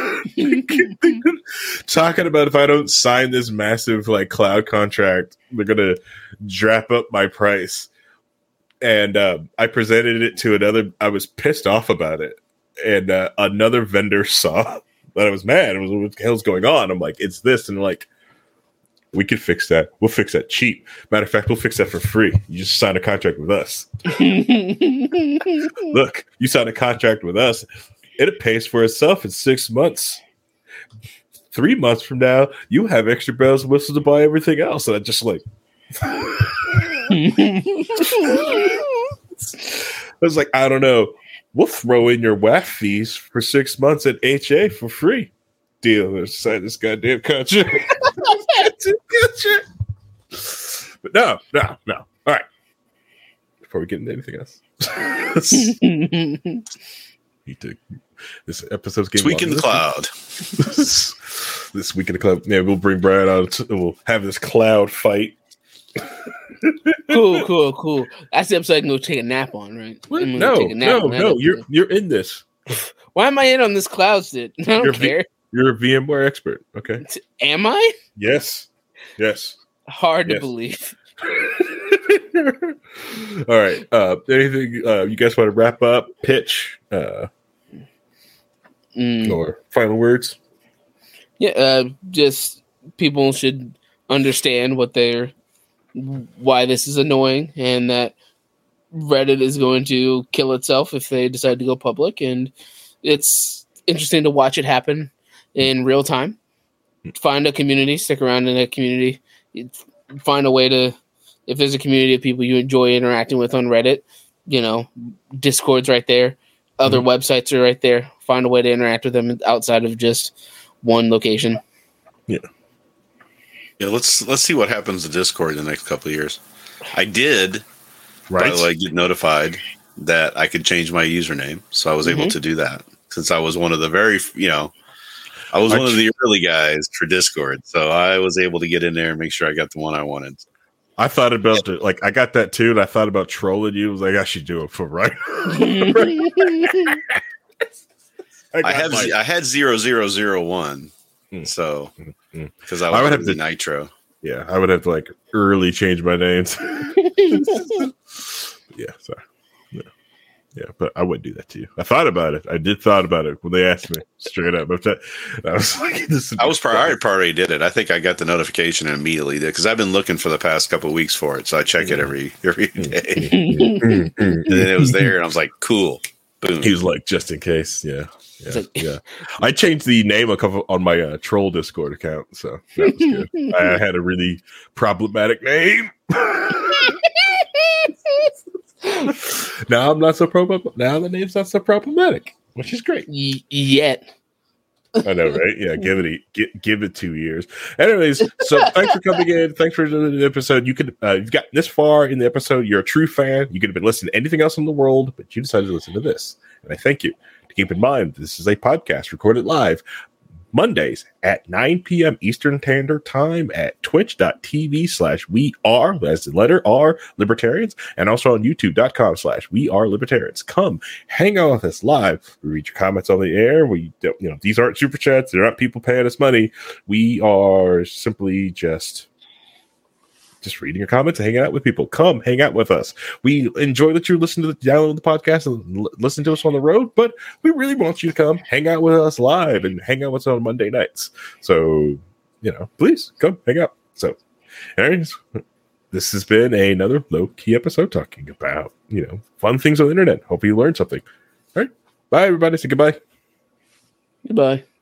talking about if I don't sign this massive like cloud contract, they're going to drop up my price. And uh, I presented it to another. I was pissed off about it, and uh, another vendor saw that I was mad. It was, what the hell's going on? I'm like, it's this, and like, we can fix that. We'll fix that cheap. Matter of fact, we'll fix that for free. You just sign a contract with us. Look, you sign a contract with us. It pays for itself in six months. Three months from now, you have extra bells and whistles to buy everything else. And I just like. I was like, I don't know. We'll throw in your W A F fees for six months at H A for free. Deal. Let's sign this goddamn contract. But no, no, no. All right. Before we get into anything else, need to. This episode's getting Week in the cloud. This week in the cloud. Yeah, we'll bring Brian out. We'll have this cloud fight. Cool, cool, cool. That's the episode I can go take a nap on, right? What? I'm gonna No, take a nap no, on that no. episode. You're you're in this. Why am I in on this cloud shit? I don't You're care. V- you're a VMware expert. Okay. Am I? Yes. Yes. Hard Yes. to believe. All right. Uh, anything uh, you guys want to wrap up? Pitch uh, Mm. or final words? Yeah, uh, just people should understand what they're, why this is annoying, and that Reddit is going to kill itself if they decide to go public. And it's interesting to watch it happen in real time. Find a community, stick around in a community, find a way to, if there's a community of people you enjoy interacting with on Reddit, you know, Discord's right there. Other mm-hmm. websites are right there. Find a way to interact with them outside of just one location. Yeah. Yeah, let's let's see what happens to Discord in the next couple of years. I did, Right. by the way, get notified that I could change my username. So I was mm-hmm. able to do that since I was one of the very, you know, I was I one of the early guys for Discord. So I was able to get in there and make sure I got the one I wanted. I thought about it, like I got that too, and I thought about trolling you. I was like, I should do it for right. I, I have my- I had zero zero zero one, mm. so because I, I would have the Nitro. Yeah, I would have to like early change my names. yeah, sorry. Yeah. yeah, but I wouldn't do that to you. I thought about it. I did thought about it when they asked me straight up. But I was like, this I was probably, I already did it. I think I got the notification and immediately did because I've been looking for the past couple of weeks for it. So I check it every every day. And then it was there, and I was like, cool. Boom. He was like, just in case. Yeah. Yeah, like, yeah. I changed the name a couple on my uh, troll Discord account, so that was good. I had a really problematic name. Now I'm not so pro. Now the name's not so problematic, which is great. Y- yet, I know, right? Yeah, give it a, give, give it two years. Anyways, so thanks for coming in. Thanks for the episode. You could uh, you've got this far in the episode. You're a true fan. You could have been listening to anything else in the world, but you decided to listen to this, and I thank you. Keep in mind, this is a podcast recorded live Mondays at nine p.m. Eastern Standard Time at twitch.tv slash we are, that's the letter R, Libertarians, and also on youtube.com slash we are Libertarians. Come hang out with us live. We read your comments on the air. We, you know, these aren't super chats. They're not people paying us money. We are simply just... just reading your comments and hanging out with people. Come hang out with us. We enjoy that you listen to the download the podcast and l- listen to us on the road, but we really want you to come hang out with us live and hang out with us on Monday nights. So, you know, please come hang out. So, anyways, this has been another low key episode talking about, you know, fun things on the internet. Hope you learned something. All right. Bye, everybody. Say goodbye. Goodbye.